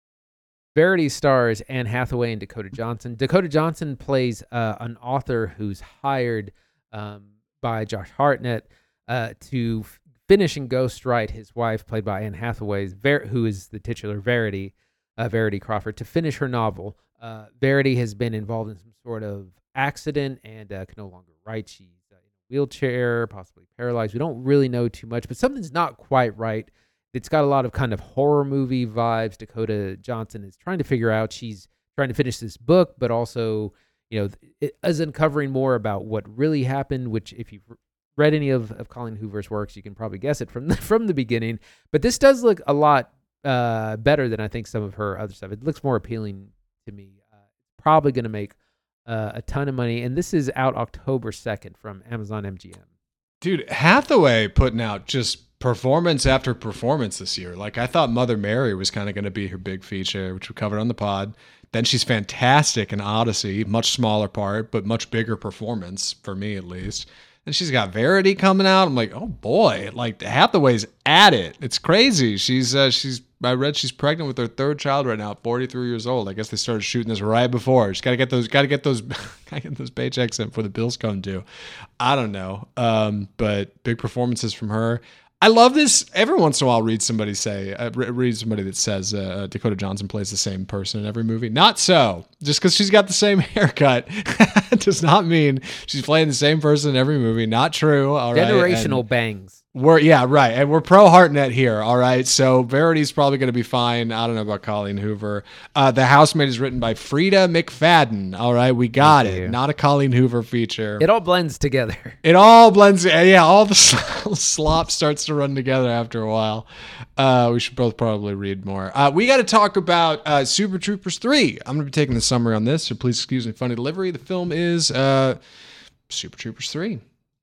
Verity stars Anne Hathaway and Dakota Johnson. Dakota Johnson plays uh, an author who's hired um, by Josh Hartnett uh, to f- finish and ghostwrite his wife, played by Anne Hathaway, Ver- who is the titular Verity, uh, Verity Crawford, to finish her novel. Uh, Verity has been involved in some sort of accident and uh, can no longer write. She's uh, in a wheelchair, possibly paralyzed. We don't really know too much, but something's not quite right. It's got a lot of kind of horror movie vibes. Dakota Johnson is trying to figure out. She's trying to finish this book, but also, you know, it is uncovering more about what really happened, which if you've read any of, of Colleen Hoover's works, you can probably guess it from the, from the beginning. But this does look a lot uh, better than I think some of her other stuff. It looks more appealing to me. Uh, it's probably going to make uh, a ton of money. And this is out October second from Amazon M G M. Dude, Hathaway putting out just performance after performance this year. Like, I thought Mother Mary was kind of going to be her big feature, which we covered on the pod. Then she's fantastic in Odyssey, much smaller part, but much bigger performance, for me at least. And she's got Verity coming out. I'm like, oh boy, like Hathaway's at it. It's crazy. She's, uh, she's, I read she's pregnant with her third child right now, forty-three years old. I guess they started shooting this right before. She's got to get those, got to get those, gotta get those paychecks in before the bills come due. I don't know. Um, but big performances from her. I love this. Every once in a while, I'll read somebody say, uh, read somebody that says uh, Dakota Johnson plays the same person in every movie. Not so. Just because she's got the same haircut does not mean she's playing the same person in every movie. Not true. All right. Generational And bangs. we're yeah, right. And we're pro Hartnett here. All right. So Verity's probably going to be fine. I don't know about Colleen Hoover. Uh, the Housemaid is written by Frida McFadden. All right. We got Thank it. you. Not a Colleen Hoover feature. It all blends together. It all blends. Yeah, all the slop starts to run together after a while. Uh, we should both probably read more. Uh, we got to talk about uh, Super Troopers three. I'm going to be taking the summary on this, so please excuse me. Funny delivery. The film is uh, Super Troopers three.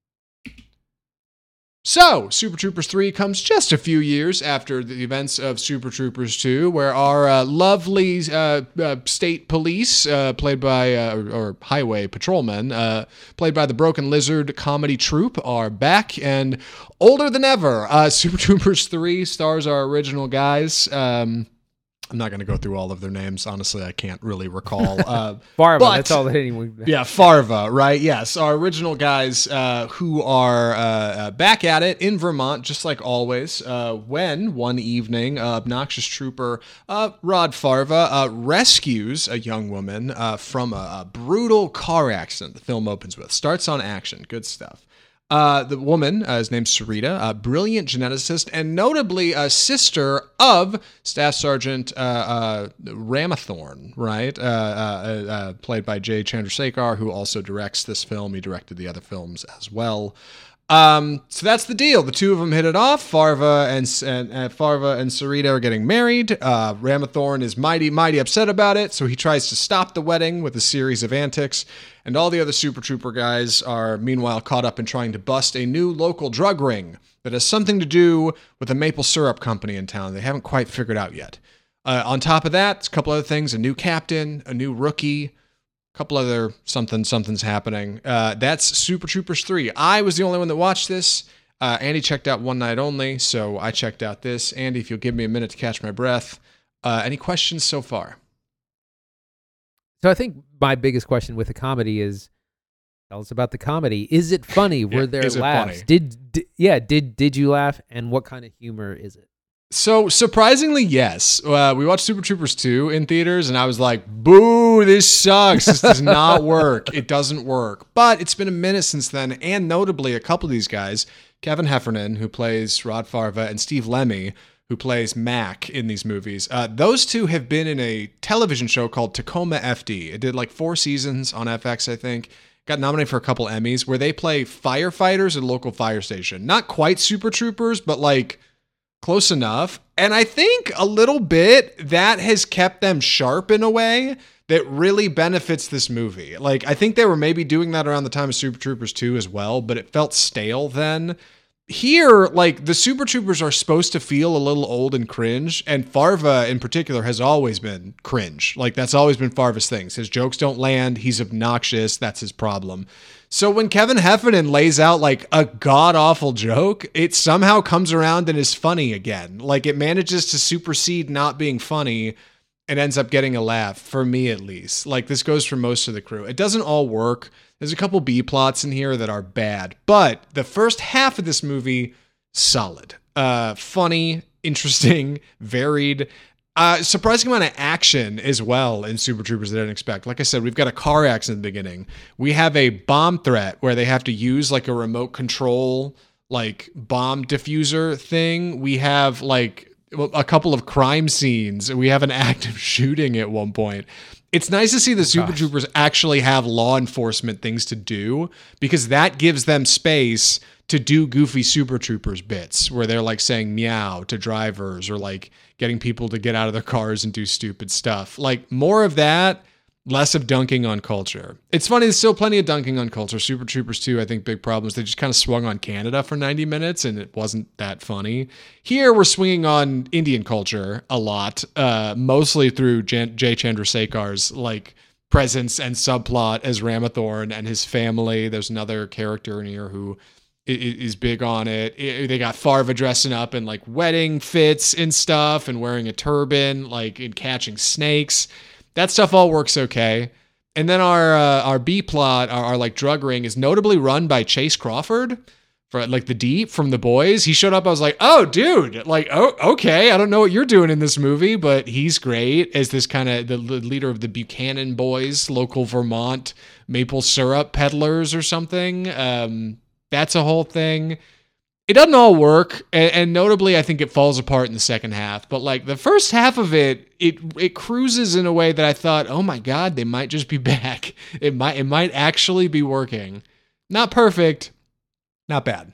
So, Super Troopers three comes just a few years after the events of Super Troopers two, where our uh, lovely uh, uh, state police, uh, played by, uh, or, or highway patrolmen, uh, played by the Broken Lizard comedy troupe, are back and older than ever. Uh, Super Troopers three stars our original guys. Um, I'm not going to go through all of their names. Honestly, I can't really recall. Uh, Farva, but- that's all that anyone. Yeah, Farva, right? Yes, our original guys uh, who are uh, uh, back at it in Vermont, just like always, uh, when one evening, uh, obnoxious trooper uh, Rod Farva uh, rescues a young woman uh, from a, a brutal car accident the film opens with. Starts on action. Good stuff. Uh, the woman uh, is named Sarita, a brilliant geneticist, and notably a sister of Staff Sergeant uh, uh, Ramathorn, right? Uh, uh, uh, played by Jay Chandrasekhar, who also directs this film. He directed the other films as well. Um, so that's the deal. The two of them hit it off. Farva and and, and Farva and Sarita are getting married. Uh, Ramathorn is mighty, mighty upset about it, so he tries to stop the wedding with a series of antics. And all the other Super Trooper guys are meanwhile caught up in trying to bust a new local drug ring that has something to do with a maple syrup company in town they haven't quite figured out yet. Uh, on top of that, a couple other things: a new captain, a new rookie. Couple other something something's happening. Uh, that's Super Troopers three. I was the only one that watched this. Uh, Andy checked out One Night Only, so I checked out this. Andy, if you'll give me a minute to catch my breath. Uh, any questions so far? So I think my biggest question with the comedy is, Tell us about the comedy. Is it funny? Were Yeah, there is it laughs? funny? Did, did yeah? Did did you laugh? And what kind of humor is it? So surprisingly, yes. Uh, we watched Super Troopers two in theaters, and I was like, "Boo! This sucks. This does not work. It doesn't work." But it's been a minute since then, and notably, a couple of these guys, Kevin Heffernan, who plays Rod Farva, and Steve Lemmy, who plays Mac in these movies. Uh, those two have been in a television show called Tacoma F D. It did like four seasons on F X, I think. Got nominated for a couple Emmys, where they play firefighters at a local fire station. Not quite Super Troopers, but like close enough. And I think a little bit that has kept them sharp in a way that really benefits this movie. Like, I think they were maybe doing that around the time of Super Troopers two as well, but it felt stale then. Here, like, the Super Troopers are supposed to feel a little old and cringe, and Farva in particular has always been cringe. Like, that's always been Farva's things. His jokes don't land, he's obnoxious, that's his problem. So when Kevin Heffernan lays out, like, a god-awful joke, it somehow comes around and is funny again. Like, it manages to supersede not being funny and ends up getting a laugh, for me at least. Like, this goes for most of the crew. It doesn't all work. There's a couple B plots in here that are bad, but the first half of this movie, solid. Uh, funny, interesting, varied. Uh, surprising amount of action as well in Super Troopers that I didn't expect. Like I said, we've got a car accident at the beginning. We have a bomb threat where they have to use like a remote control, like bomb diffuser thing. We have like a couple of crime scenes. We have an active shooting at one point. It's nice to see the Super Gosh. Troopers actually have law enforcement things to do, because that gives them space to do goofy Super Troopers bits where they're like saying meow to drivers or like getting people to get out of their cars and do stupid stuff. Like, more of that, less of dunking on culture. It's funny, there's still plenty of dunking on culture. Super Troopers two, I think, big problems. They just kind of swung on Canada for ninety minutes and it wasn't that funny. Here, we're swinging on Indian culture a lot, uh, mostly through Jan- Jay Chandrasekhar's like presence and subplot as Ramathorn and his family. There's another character in here who is big on it. They got Farva dressing up in like wedding fits and stuff and wearing a turban, like in catching snakes. That stuff all works okay. And then our uh, our B plot, our, our like drug ring, is notably run by Chase Crawford for like the Deep from The Boys. He showed up. I was like, oh, dude, like, oh, okay. I don't know what you're doing in this movie, but he's great as this kind of the leader of the Buchanan Boys, local Vermont maple syrup peddlers or something. Um, that's a whole thing. It doesn't all work, and, and notably, I think it falls apart in the second half. But like the first half of it, it it cruises in a way that I thought, oh my god, they might just be back. It might it might actually be working. Not perfect, not bad.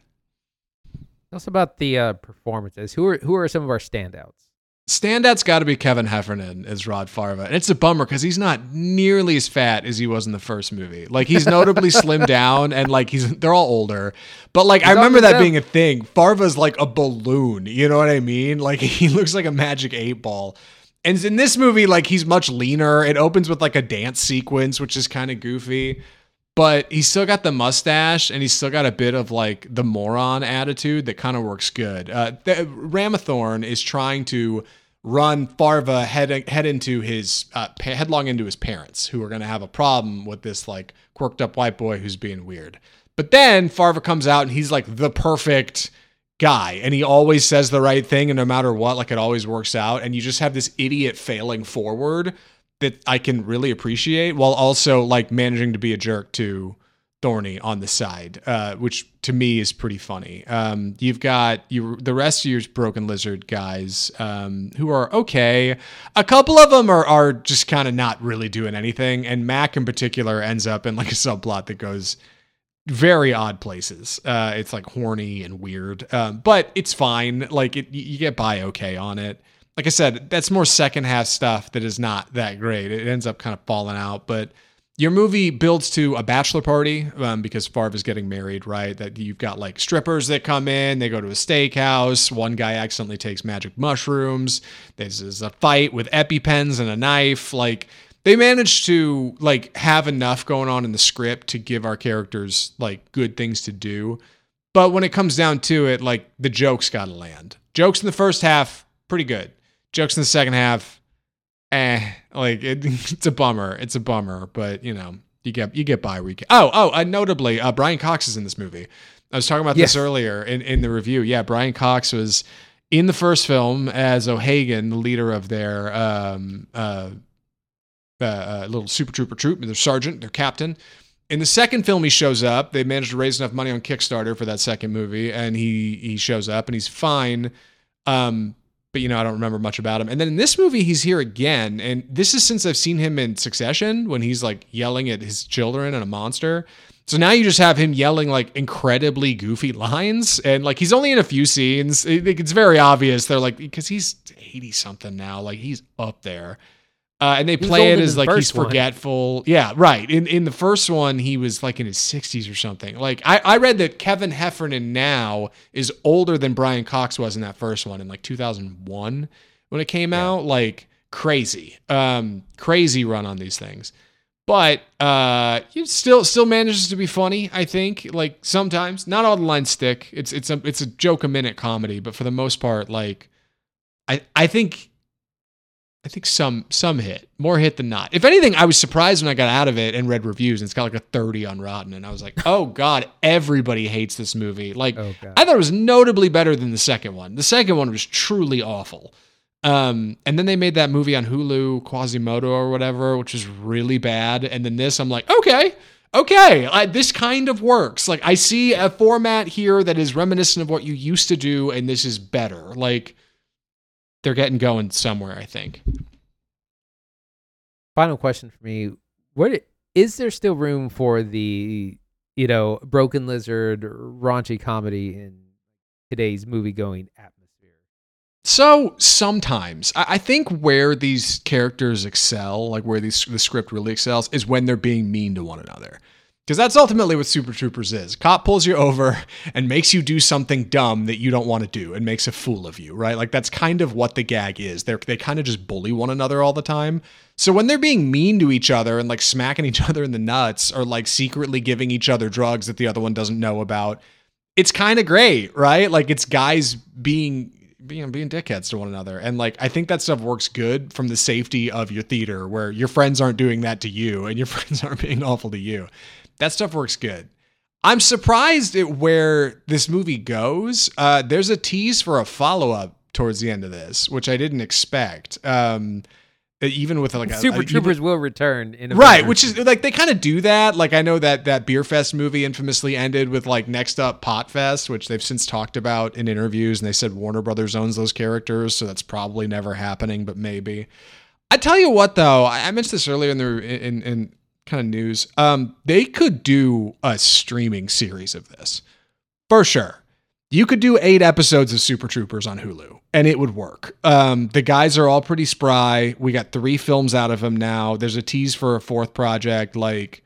Tell us about the uh, performances. Who are who are some of our standouts? Standout's got to be Kevin Heffernan as Rod Farva. And it's a bummer because he's not nearly as fat as he was in the first movie. Like, he's notably slimmed down, and like he's they're all older. But like, He's I remember on that the being a thing. Farva's like a balloon. You know what I mean? Like, he looks like a magic eight ball. And in this movie, like, he's much leaner. It opens with like a dance sequence, which is kind of goofy. But he's still got the mustache, and he's still got a bit of like the moron attitude that kind of works good. Uh, the, Ramathorn is trying to run Farva head head into his uh, headlong into his parents, who are going to have a problem with this like quirked up white boy who's being weird. But then Farva comes out, and he's like the perfect guy, and he always says the right thing, and no matter what, like, it always works out. And you just have this idiot failing forward that I can really appreciate, while also like managing to be a jerk to Thorny on the side, uh, which to me is pretty funny. Um, you've got you the rest of your Broken Lizard guys, um, who are okay. A couple of them are are just kind of not really doing anything, and Mac in particular ends up in like a subplot that goes very odd places. Uh, it's like horny and weird, um, but it's fine. Like, it, you get by okay on it. Like I said, that's more second half stuff that is not that great. It ends up kind of falling out, but your movie builds to a bachelor party um, because Farva's getting married, right? That you've got like strippers that come in, they go to a steakhouse. One guy accidentally takes magic mushrooms. There's a fight with EpiPens and a knife. Like, they managed to like have enough going on in the script to give our characters like good things to do. But when it comes down to it, like, the jokes got to land. Jokes in the first half, pretty good. Jokes in the second half, eh, like, it, it's a bummer. It's a bummer, but, you know, You get you get by where you can. Oh, oh, uh, notably, uh, Brian Cox is in this movie. I was talking about Yes. this earlier in, in the review. Yeah, Brian Cox was in the first film as O'Hagan, the leader of their um, uh, uh, uh, little Super Trooper troop, their sergeant, their captain. In the second film, he shows up. They managed to raise enough money on Kickstarter for that second movie, and he he shows up, and he's fine. Um, but, you know, I don't remember much about him. And then in this movie, he's here again, and this is since I've seen him in Succession when he's, like, yelling at his children and a monster. So now you just have him yelling, like, incredibly goofy lines, and, like, he's only in a few scenes. It's very obvious. They're, like, because he's eighty-something now. Like, he's up there. Uh, and they He's play it older as than like the he's first one. forgetful. Yeah, right. In in the first one, he was like in his sixties or something. Like I, I read that Kevin Heffernan now is older than Brian Cox was in that first one in like two thousand one when it came Yeah. out. Like crazy, um, crazy run on these things. But uh, it still still manages to be funny. I think like sometimes not all the lines stick. It's it's a it's a joke a minute comedy, but for the most part, like I I think. I think some some hit, more hit than not. If anything, I was surprised when I got out of it and read reviews, and it's got like a thirty on Rotten, and I was like, oh God, everybody hates this movie. Like, Oh, God. I thought it was notably better than the second one. The second one was truly awful. Um, and then they made that movie on Hulu, Quasimodo or whatever, which is really bad. And then this, I'm like, okay, okay, I, this kind of works. Like, I see a format here that is reminiscent of what you used to do, and this is better. Like, they're getting going somewhere, I think. Final question for me: What is there still room for the you know Broken Lizard raunchy comedy in today's movie going atmosphere? So sometimes I I think where these characters excel, like where these the script really excels, is when they're being mean to one another. Because that's ultimately what Super Troopers is. Cop pulls you over and makes you do something dumb that you don't want to do and makes a fool of you, right? Like that's kind of what the gag is. They're, they kind of just bully one another all the time. So when they're being mean to each other and like smacking each other in the nuts or like secretly giving each other drugs that the other one doesn't know about, it's kind of great, right? Like it's guys being being being dickheads to one another. And like I think that stuff works good from the safety of your theater where your friends aren't doing that to you and your friends aren't being awful to you. That stuff works good. I'm surprised at where this movie goes. Uh, there's a tease for a follow-up towards the end of this, which I didn't expect. Um, even with like a Super a, Troopers even, will return in a right, better- which is like they kind of do that. Like I know that that Beer Fest movie infamously ended with like Next Up Pot Fest, which they've since talked about in interviews, and they said Warner Brothers owns those characters, so that's probably never happening, but maybe. I tell you what, though, I, I mentioned this earlier in the in in. kind of news. Um, they could do a streaming series of this for sure. You could do eight episodes of Super Troopers on Hulu and it would work. Um, the guys are all pretty spry. We got three films out of them now. There's a tease for a fourth project. Like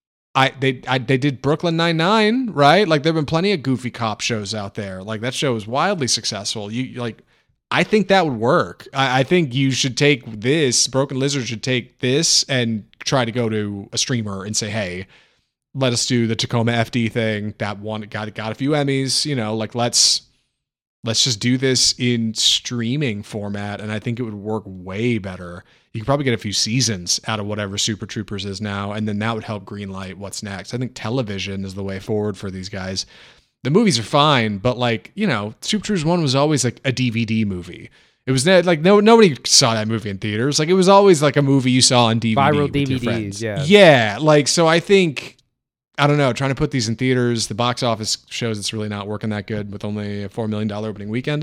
I, they, I, they did Brooklyn Nine-Nine, right? Like there've been plenty of goofy cop shows out there. Like that show is wildly successful. You like, I think that would work. I, I think you should take this, Broken Lizard should take this and try to go to a streamer and say, hey, let us do the Tacoma F D thing. That one got got a few Emmys, you know, like let's let's just do this in streaming format. And I think it would work way better. You could probably get a few seasons out of whatever Super Troopers is now. And then that would help greenlight what's next. I think television is the way forward for these guys. The movies are fine, but like, you know, Super Troopers one was always like a D V D movie. It was like no nobody saw that movie in theaters. Like it was always like a movie you saw on D V D. Viral with D V your Ds, friends. yeah. Yeah, like so I think I don't know, trying to put these in theaters, the box office shows it's really not working that good with only a four million dollars opening weekend.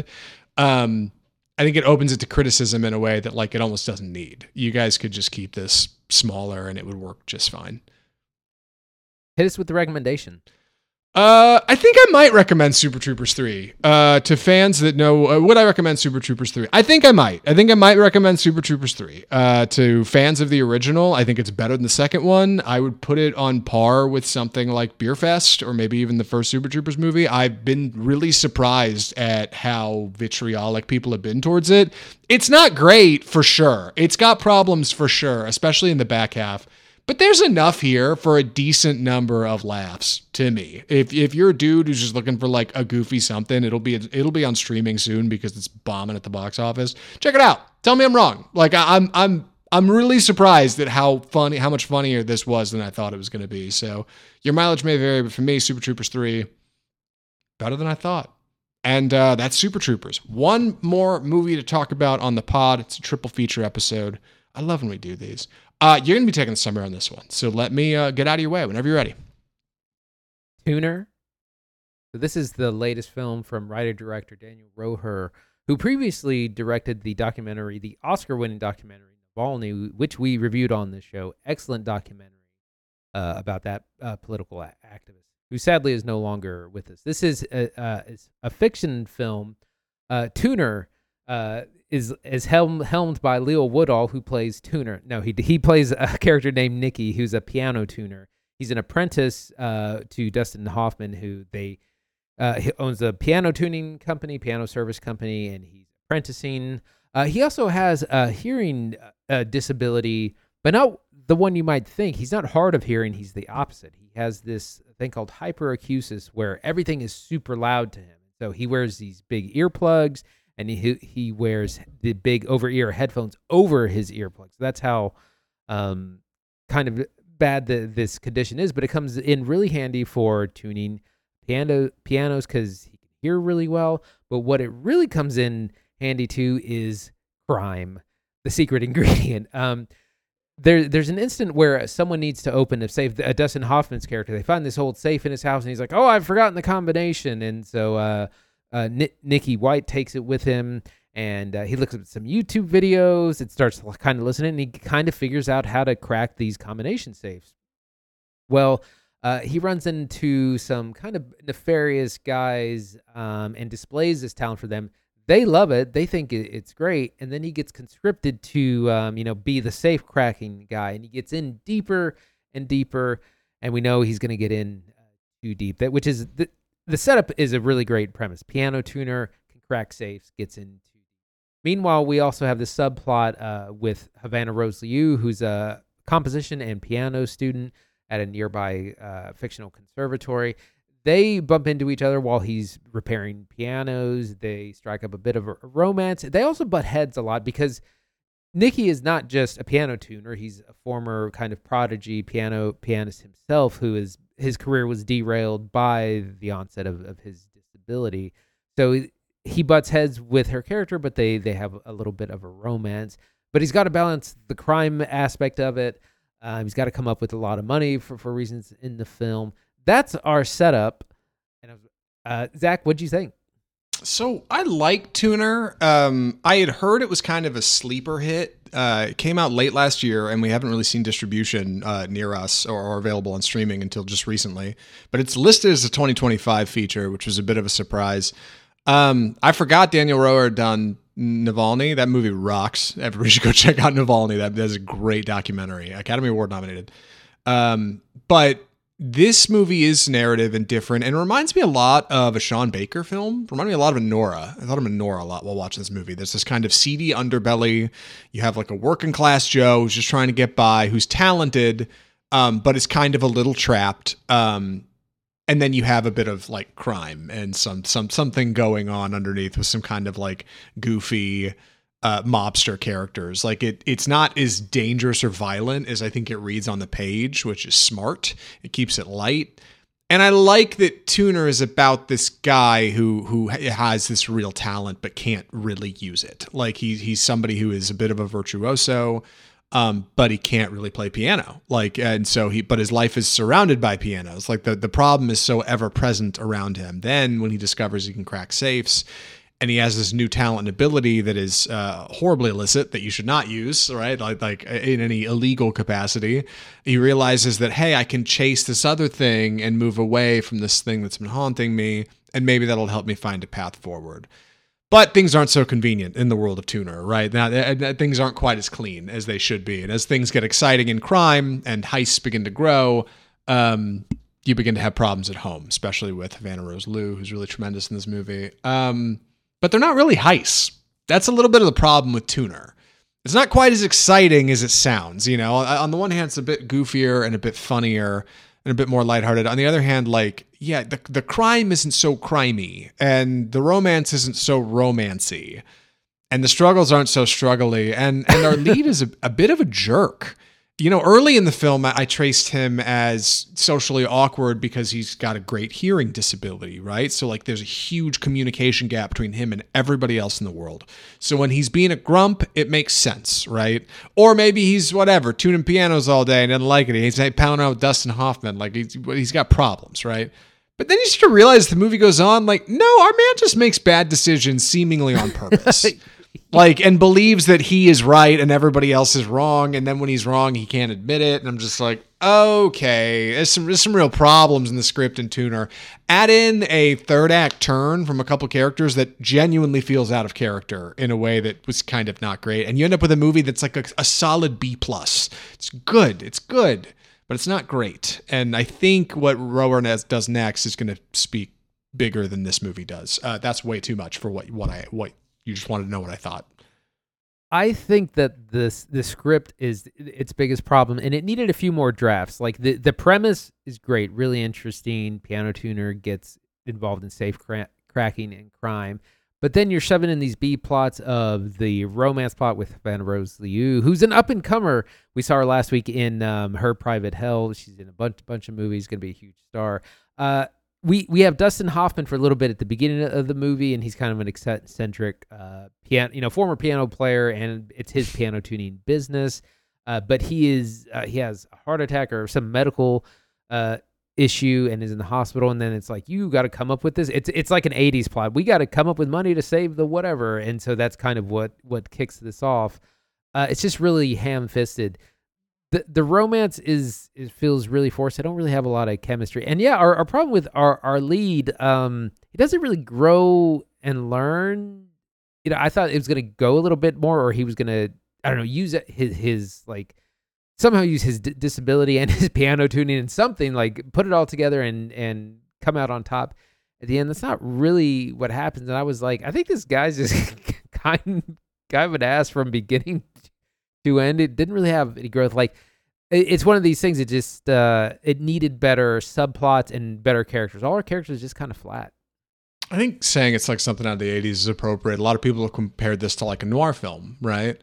Um, I think it opens it to criticism in a way that like it almost doesn't need. You guys could just keep this smaller and it would work just fine. Hit us with the recommendation. Uh, I think I might recommend Super Troopers three uh, to fans that know. Uh, would I recommend Super Troopers three? I think I might. I think I might recommend Super Troopers three uh, to fans of the original. I think it's better than the second one. I would put it on par with something like Beer Fest or maybe even the first Super Troopers movie. I've been really surprised at how vitriolic people have been towards it. It's not great for sure. It's got problems for sure, especially in the back half. But there's enough here for a decent number of laughs to me. If if you're a dude who's just looking for like a goofy something, it'll be it'll be on streaming soon because it's bombing at the box office. Check it out. Tell me I'm wrong. Like I, I'm I'm I'm really surprised at how funny, how much funnier this was than I thought it was going to be. So your mileage may vary, but for me, Super Troopers three, better than I thought. And uh, that's Super Troopers. One more movie to talk about on the pod. It's a triple feature episode. I love when we do these. Uh, you're going to be taking the summer on this one. So let me uh, get out of your way whenever you're ready. Tuner. So this is the latest film from writer-director Daniel Roher, who previously directed the documentary, the Oscar-winning documentary, Navalny, which we reviewed on this show. Excellent documentary uh, about that uh, political a- activist, who sadly is no longer with us. This is a, uh, is a fiction film. Uh, Tuner uh, is is helm, helmed by Leo Woodall, who plays Tuner. No, he he plays a character named Nicky, who's a piano tuner. He's an apprentice uh, to Dustin Hoffman, who they uh, he owns a piano tuning company, piano service company, and he's apprenticing. Uh, he also has a hearing uh, disability, but not the one you might think. He's not hard of hearing. He's the opposite. He has this thing called hyperacusis, where everything is super loud to him. So he wears these big earplugs, and he he wears the big over-ear headphones over his earplugs. So that's how um, kind of bad the, this condition is. But it comes in really handy for tuning piano pianos because he can hear really well. But what it really comes in handy too is crime, the secret ingredient. Um, there, there's an instant where someone needs to open a safe. Uh, Dustin Hoffman's character, they find this old safe in his house, and he's like, "Oh, I've forgotten the combination." And so uh, uh, N- Nicky White takes it with him, and uh, he looks at some YouTube videos. It starts kind of listening, and he kind of figures out how to crack these combination safes. Well, uh, he runs into some kind of nefarious guys um, and displays this talent for them. They love it. They think it's great. And then he gets conscripted to, um, you know, be the safe cracking guy. And he gets in deeper and deeper. And we know he's going to get in uh, too deep. That, which is the, the setup is a really great premise. Piano tuner can crack safes, gets in too deep. Meanwhile, we also have the subplot uh, with Havana Rose Liu, who's a composition and piano student at a nearby uh, fictional conservatory. They bump into each other while he's repairing pianos. They strike up a bit of a romance. They also butt heads a lot because Nicky is not just a piano tuner. He's a former kind of prodigy piano pianist himself who is his career was derailed by the onset of, of his disability. So he butts heads with her character, but they, they have a little bit of a romance. But he's got to balance the crime aspect of it. Uh, he's got to come up with a lot of money for, for reasons in the film. That's our setup. And uh, Zach, what'd you think? So I like Tuner. Um, I had heard it was kind of a sleeper hit. Uh, it came out late last year, and we haven't really seen distribution uh, near us or, or available on streaming until just recently. But it's listed as a twenty twenty-five feature, which was a bit of a surprise. Um, I forgot Daniel Roher had done Navalny. That movie rocks. Everybody should go check out Navalny. That, that's a great documentary. Academy Award nominated. Um, but this movie is narrative and different, and it reminds me a lot of a Sean Baker film. It reminded me a lot of Nora. I thought of Nora a lot while watching this movie. There's this kind of seedy underbelly. You have like a working class Joe who's just trying to get by, who's talented, um, but is kind of a little trapped. Um, and then you have a bit of like crime and some some something going on underneath with some kind of like goofy Uh, mobster characters. Like it, it's not as dangerous or violent as I think it reads on the page, which is smart. It keeps it light. And I like that Tuner is about this guy who who has this real talent but can't really use it. Like he, he's somebody who is a bit of a virtuoso, um, but he can't really play piano. Like, and so he, but his life is surrounded by pianos. Like the, the problem is so ever present around him. Then when he discovers he can crack safes, and he has this new talent and ability that is uh, horribly illicit that you should not use, right? Like, like in any illegal capacity. He realizes that, hey, I can chase this other thing and move away from this thing that's been haunting me, and maybe that'll help me find a path forward. But things aren't so convenient in the world of Tuner, right? Now, things aren't quite as clean as they should be. And as things get exciting in crime and heists begin to grow, um, you begin to have problems at home, especially with Havana Rose Liu, who's really tremendous in this movie. Um, But they're not really heists. That's a little bit of the problem with Tuner. It's not quite as exciting as it sounds. You know, on the one hand, it's a bit goofier and a bit funnier and a bit more lighthearted. On the other hand, like, yeah, the, the crime isn't so crimey and the romance isn't so romancy. and the struggles aren't so struggly. And and our lead is a, a bit of a jerk. You know, early in the film, I, I traced him as socially awkward because he's got a great hearing disability, right? So like there's a huge communication gap between him and everybody else in the world. So when he's being a grump, it makes sense, right? Or maybe he's whatever, tuning pianos all day and doesn't like it. He's pounding out with Dustin Hoffman. Like he's, he's got problems, right? But then you start to realize the movie goes on like, no, our man just makes bad decisions seemingly on purpose. Like, and believes that he is right and everybody else is wrong. And then when he's wrong, he can't admit it. And I'm just like, okay, there's some, there's some real problems in the script and tuner. Add in a third act turn from a couple characters that genuinely feels out of character in a way that was kind of not great. And you end up with a movie that's like a, a solid B plus. It's good. It's good, but it's not great. And I think what Rower does next is going to speak bigger than this movie does. Uh, that's way too much for what, what I, what, you just wanted to know what I thought. I think that this the script is its biggest problem, and it needed a few more drafts. Like the, the premise is great, really interesting. Piano tuner gets involved in safe cra- cracking and crime, but then you're shoving in these B plots of the romance plot with Vanrose Liu, who's an up and comer. We saw her last week in um, Her Private Hell. She's in a bunch bunch of movies, going to be a huge star. Uh, We we have Dustin Hoffman for a little bit at the beginning of the movie, and he's kind of an eccentric uh, piano, you know, former piano player, and it's his piano tuning business. Uh, but he is uh, he has a heart attack or some medical uh, issue, and is in the hospital. And then it's like, you got to come up with this. It's it's like an eighties plot. We got to come up with money to save the whatever, and so that's kind of what what kicks this off. Uh, it's just really ham-fisted. The the romance is it feels really forced. I don't really have a lot of chemistry. And yeah, our, our problem with our, our lead, um, he doesn't really grow and learn. You know, I thought it was gonna go a little bit more, or he was gonna, I don't know, use it, his his like somehow use his d- disability and his piano tuning and something, like put it all together and and come out on top at the end. That's not really what happens. And I was like, I think this guy's just kind kind of an ass from beginning to end. It didn't really have any growth. Like it, it's one of these things that just uh, it needed better subplots and better characters. All our characters are just kind of flat. I think saying it's like something out of the eighties is appropriate. A lot of people have compared this to like a noir film, right?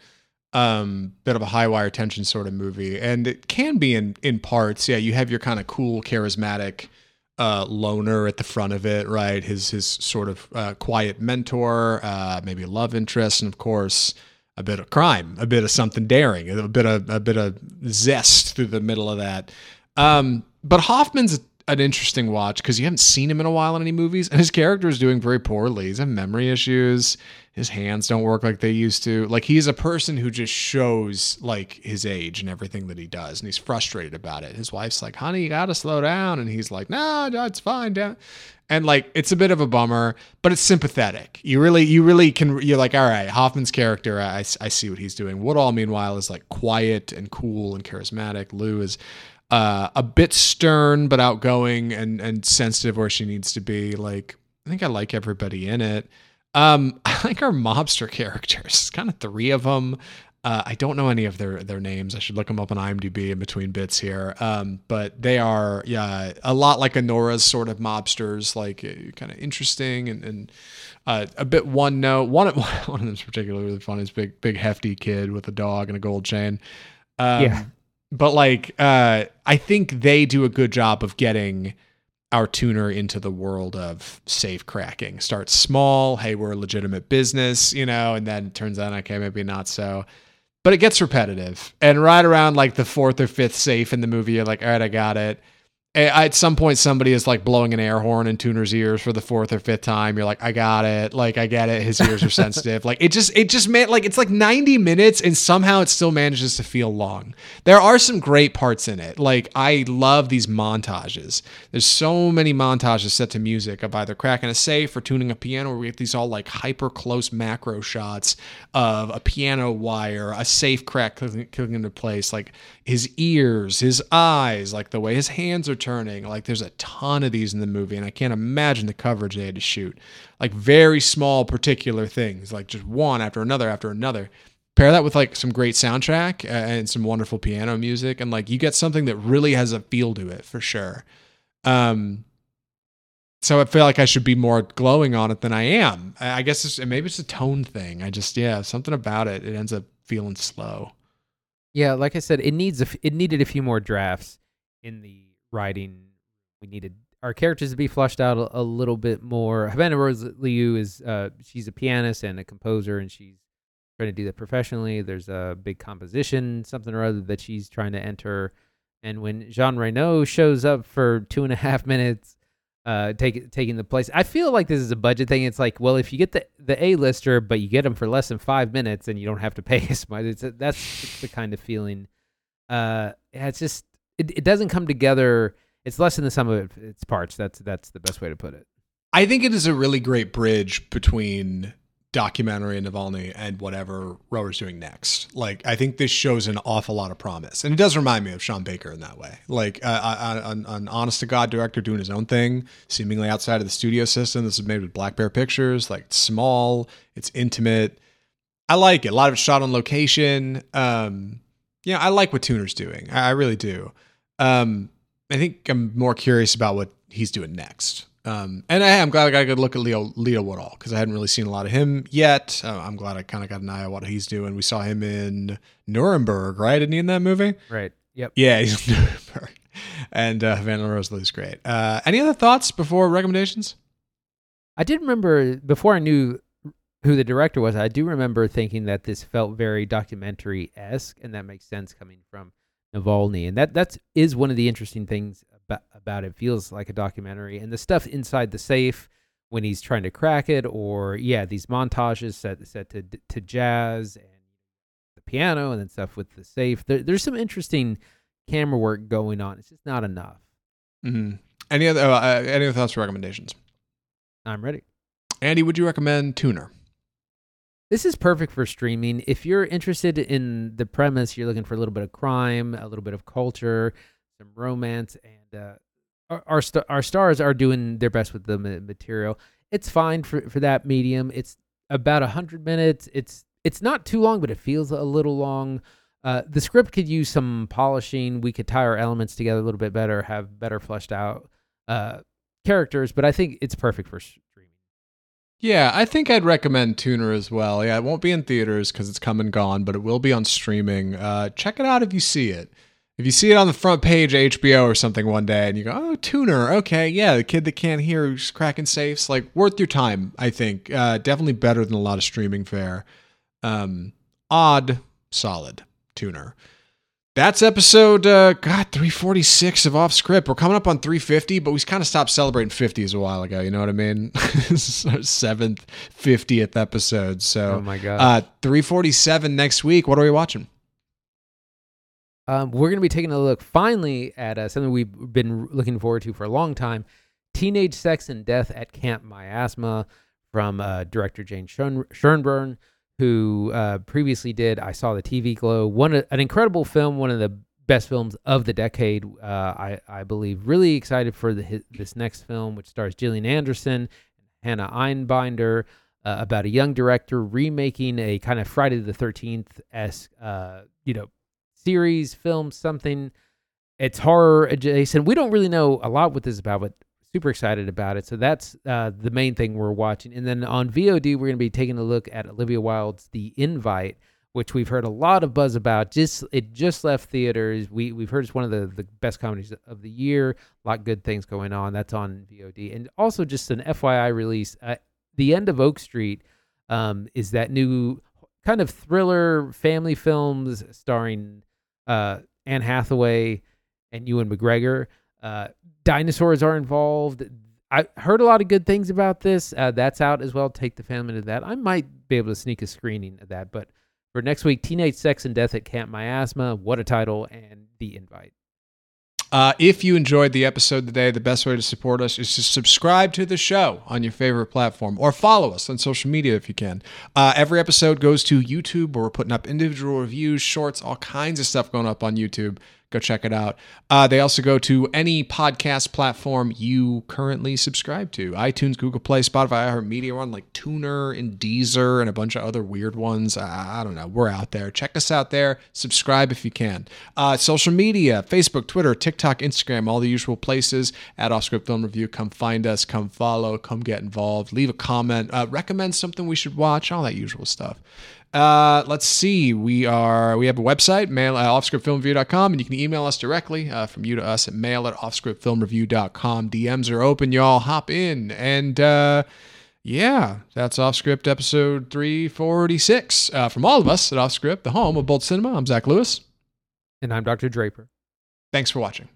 Um, bit of a high wire tension sort of movie. And it can be in, in parts. Yeah, you have your kind of cool, charismatic uh, loner at the front of it, right? His his sort of uh, quiet mentor, uh, maybe a love interest, and of course, a bit of crime, a bit of something daring, a bit of a bit of zest through the middle of that. Um, but Hoffman's an interesting watch because you haven't seen him in a while in any movies, and his character is doing very poorly. He's having memory issues. His hands don't work like they used to. Like, he's a person who just shows like his age and everything that he does, and he's frustrated about it. His wife's like, honey, you got to slow down. And he's like, no, no, it's fine. Down. And like, it's a bit of a bummer, but it's sympathetic. You really, you really can, you're like, all right, Hoffman's character, I, I see what he's doing. Woodall, meanwhile, is like quiet and cool and charismatic. Lou is uh, a bit stern, but outgoing and, and sensitive where she needs to be. Like, I think I like everybody in it. Um, I like our mobster characters, kind of three of them. Uh, I don't know any of their, their names. I should look them up on IMDb in between bits here. Um, but they are, yeah, a lot like Anora's sort of mobsters, like uh, kind of interesting and, and uh, a bit one note. One, one of them is particularly really funny. This big, big hefty kid with a dog and a gold chain. Um, yeah. But like, uh, I think they do a good job of getting our tuner into the world of safe cracking. Starts small. Hey, we're a legitimate business, you know, and then it turns out, okay, maybe not so. But it gets repetitive. And right around like the fourth or fifth safe in the movie, you're like, all right, I got it. At some point, somebody is like blowing an air horn in Tuner's ears for the fourth or fifth time. You're like, I got it. Like, I get it. His ears are sensitive. Like, it just, it just meant like, it's like ninety minutes and somehow it still manages to feel long. There are some great parts in it. Like, I love these montages. There's so many montages set to music of either cracking a safe or tuning a piano, where we get these all like hyper close macro shots of a piano wire, a safe crack clicking into place, like his ears, his eyes, like the way his hands are turning. Like, there's a ton of these in the movie, and I can't imagine the coverage they had to shoot. Like, very small particular things, like just one after another after another. Pair that with like some great soundtrack and some wonderful piano music, and like you get something that really has a feel to it for sure. Um, so I feel like I should be more glowing on it than I am. I I guess it's, maybe it's a tone thing. I just, yeah, something about it. It ends up feeling slow. Yeah, like I said, it needs a f- it needed a few more drafts in the writing. We needed our characters to be fleshed out a, a little bit more. Havana Rose Liu is uh, she's a pianist and a composer, and she's trying to do that professionally. There's a big composition, something or other that she's trying to enter. And when Jean Reno shows up for two and a half minutes, uh, take, taking the place, I feel like this is a budget thing. It's like, well, if you get the the A-lister, but you get them for less than five minutes, and you don't have to pay as much. It's a, that's the kind of feeling. Uh, yeah, it's just it, it doesn't come together. It's less than the sum of its parts. That's that's the best way to put it. I think it is a really great bridge between documentary and Navalny and whatever Rower's doing next. Like, I think this shows an awful lot of promise. And it does remind me of Sean Baker in that way. Like, uh, an, an honest-to-God director doing his own thing, seemingly outside of the studio system. This is made with Black Bear Pictures. Like, it's small. It's intimate. I like it. A lot of it's shot on location. Um, yeah, I like what Tuner's doing. I, I really do. Um, I think I'm more curious about what he's doing next. Um, and I, I'm glad I got a good look at Leo Leo Woodall because I hadn't really seen a lot of him yet. Uh, I'm glad I kind of got an eye on what he's doing. We saw him in Nuremberg, right? Isn't he in that movie? Right. Yep. Yeah, he's in Nuremberg. And uh, Havana Rose Liu's great. Uh, any other thoughts before recommendations? I did remember, before I knew who the director was, I do remember thinking that this felt very documentary-esque, and that makes sense coming from Navalny. And that that's is one of the interesting things about, about it. Feels like a documentary. And the stuff inside the safe when he's trying to crack it, or, yeah, these montages set set to to jazz and the piano and then stuff with the safe. There, there's some interesting camera work going on. It's just not enough. Mm-hmm. Any other uh, any other thoughts or recommendations? I'm ready. Andy, would you recommend Tuner? This is perfect for streaming. If you're interested in the premise, you're looking for a little bit of crime, a little bit of culture, some romance, and uh, our our, st- our stars are doing their best with the ma- material. It's fine for, for that medium. It's about one hundred minutes. It's it's not too long, but it feels a little long. Uh, the script could use some polishing. We could tie our elements together a little bit better, have better fleshed out uh, characters, but I think it's perfect for streaming. Yeah, I think I'd recommend Tuner as well. Yeah, it won't be in theaters because it's come and gone, but it will be on streaming. Uh, check it out if you see it. If you see it on the front page of H B O or something one day and you go, oh, Tuner, okay, yeah, the kid that can't hear who's cracking safes, like, worth your time, I think. Uh, definitely better than a lot of streaming fare. Um, odd, solid Tuner. That's episode, uh, God, three forty-six of Off Script. We're coming up on three fifty, but we kind of stopped celebrating fifties a while ago. You know what I mean? This is our seventh, fiftieth episode. So, Oh my God. uh, three forty-seven next week. What are we watching? Um, we're going to be taking a look finally at uh, something we've been looking forward to for a long time: Teenage Sex and Death at Camp Miasma, from uh, director Jane Schoen- Schoenbrunn, who uh, previously did I Saw the T V Glow, one an incredible film, one of the best films of the decade. Uh, I I believe. Really excited for the this next film, which stars Gillian Anderson and Hannah Einbinder, uh, about a young director remaking a kind of Friday the thirteenth esque, uh, you know, series, film, something. It's horror adjacent. We don't really know a lot what this is about, but super excited about it. So that's uh, the main thing we're watching. And then on V O D, we're going to be taking a look at Olivia Wilde's The Invite, which we've heard a lot of buzz about. Just It just left theaters. We, we've heard it's one of the, the best comedies of the year. A lot of good things going on. That's on V O D. And also just an F Y I release. Uh, The End of Oak Street um, is that new kind of thriller family films starring uh, Anne Hathaway and Ewan McGregor. Uh, dinosaurs are involved. I heard a lot of good things about this. Uh, that's out as well. Take the family to that. I might be able to sneak a screening of that. But for next week, Teenage Sex and Death at Camp Miasma, what a title, and The Invite. Uh, if you enjoyed the episode today, the best way to support us is to subscribe to the show on your favorite platform or follow us on social media if you can. Uh, every episode goes to YouTube where we're putting up individual reviews, shorts, all kinds of stuff going up on YouTube. Go check it out. Uh, they also go to any podcast platform you currently subscribe to. iTunes, Google Play, Spotify, iHeartMedia. We're on like Tuner and Deezer and a bunch of other weird ones. I, I don't know. We're out there. Check us out there. Subscribe if you can. Uh, social media, Facebook, Twitter, TikTok, Instagram, all the usual places. At Offscript Film Review. Come find us. Come follow. Come get involved. Leave a comment. Uh, recommend something we should watch. All that usual stuff. Uh, let's see. We are, we have a website, mail at off script film review dot com, and you can email us directly, uh, from you to us at mail at off script film review dot com. D Ms are open, y'all. Hop in. And, uh, yeah, that's Offscript episode three forty-six. Uh, from all of us at Offscript, the home of Bolt Cinema, I'm Zach Lewis. And I'm Doctor Draper. Thanks for watching.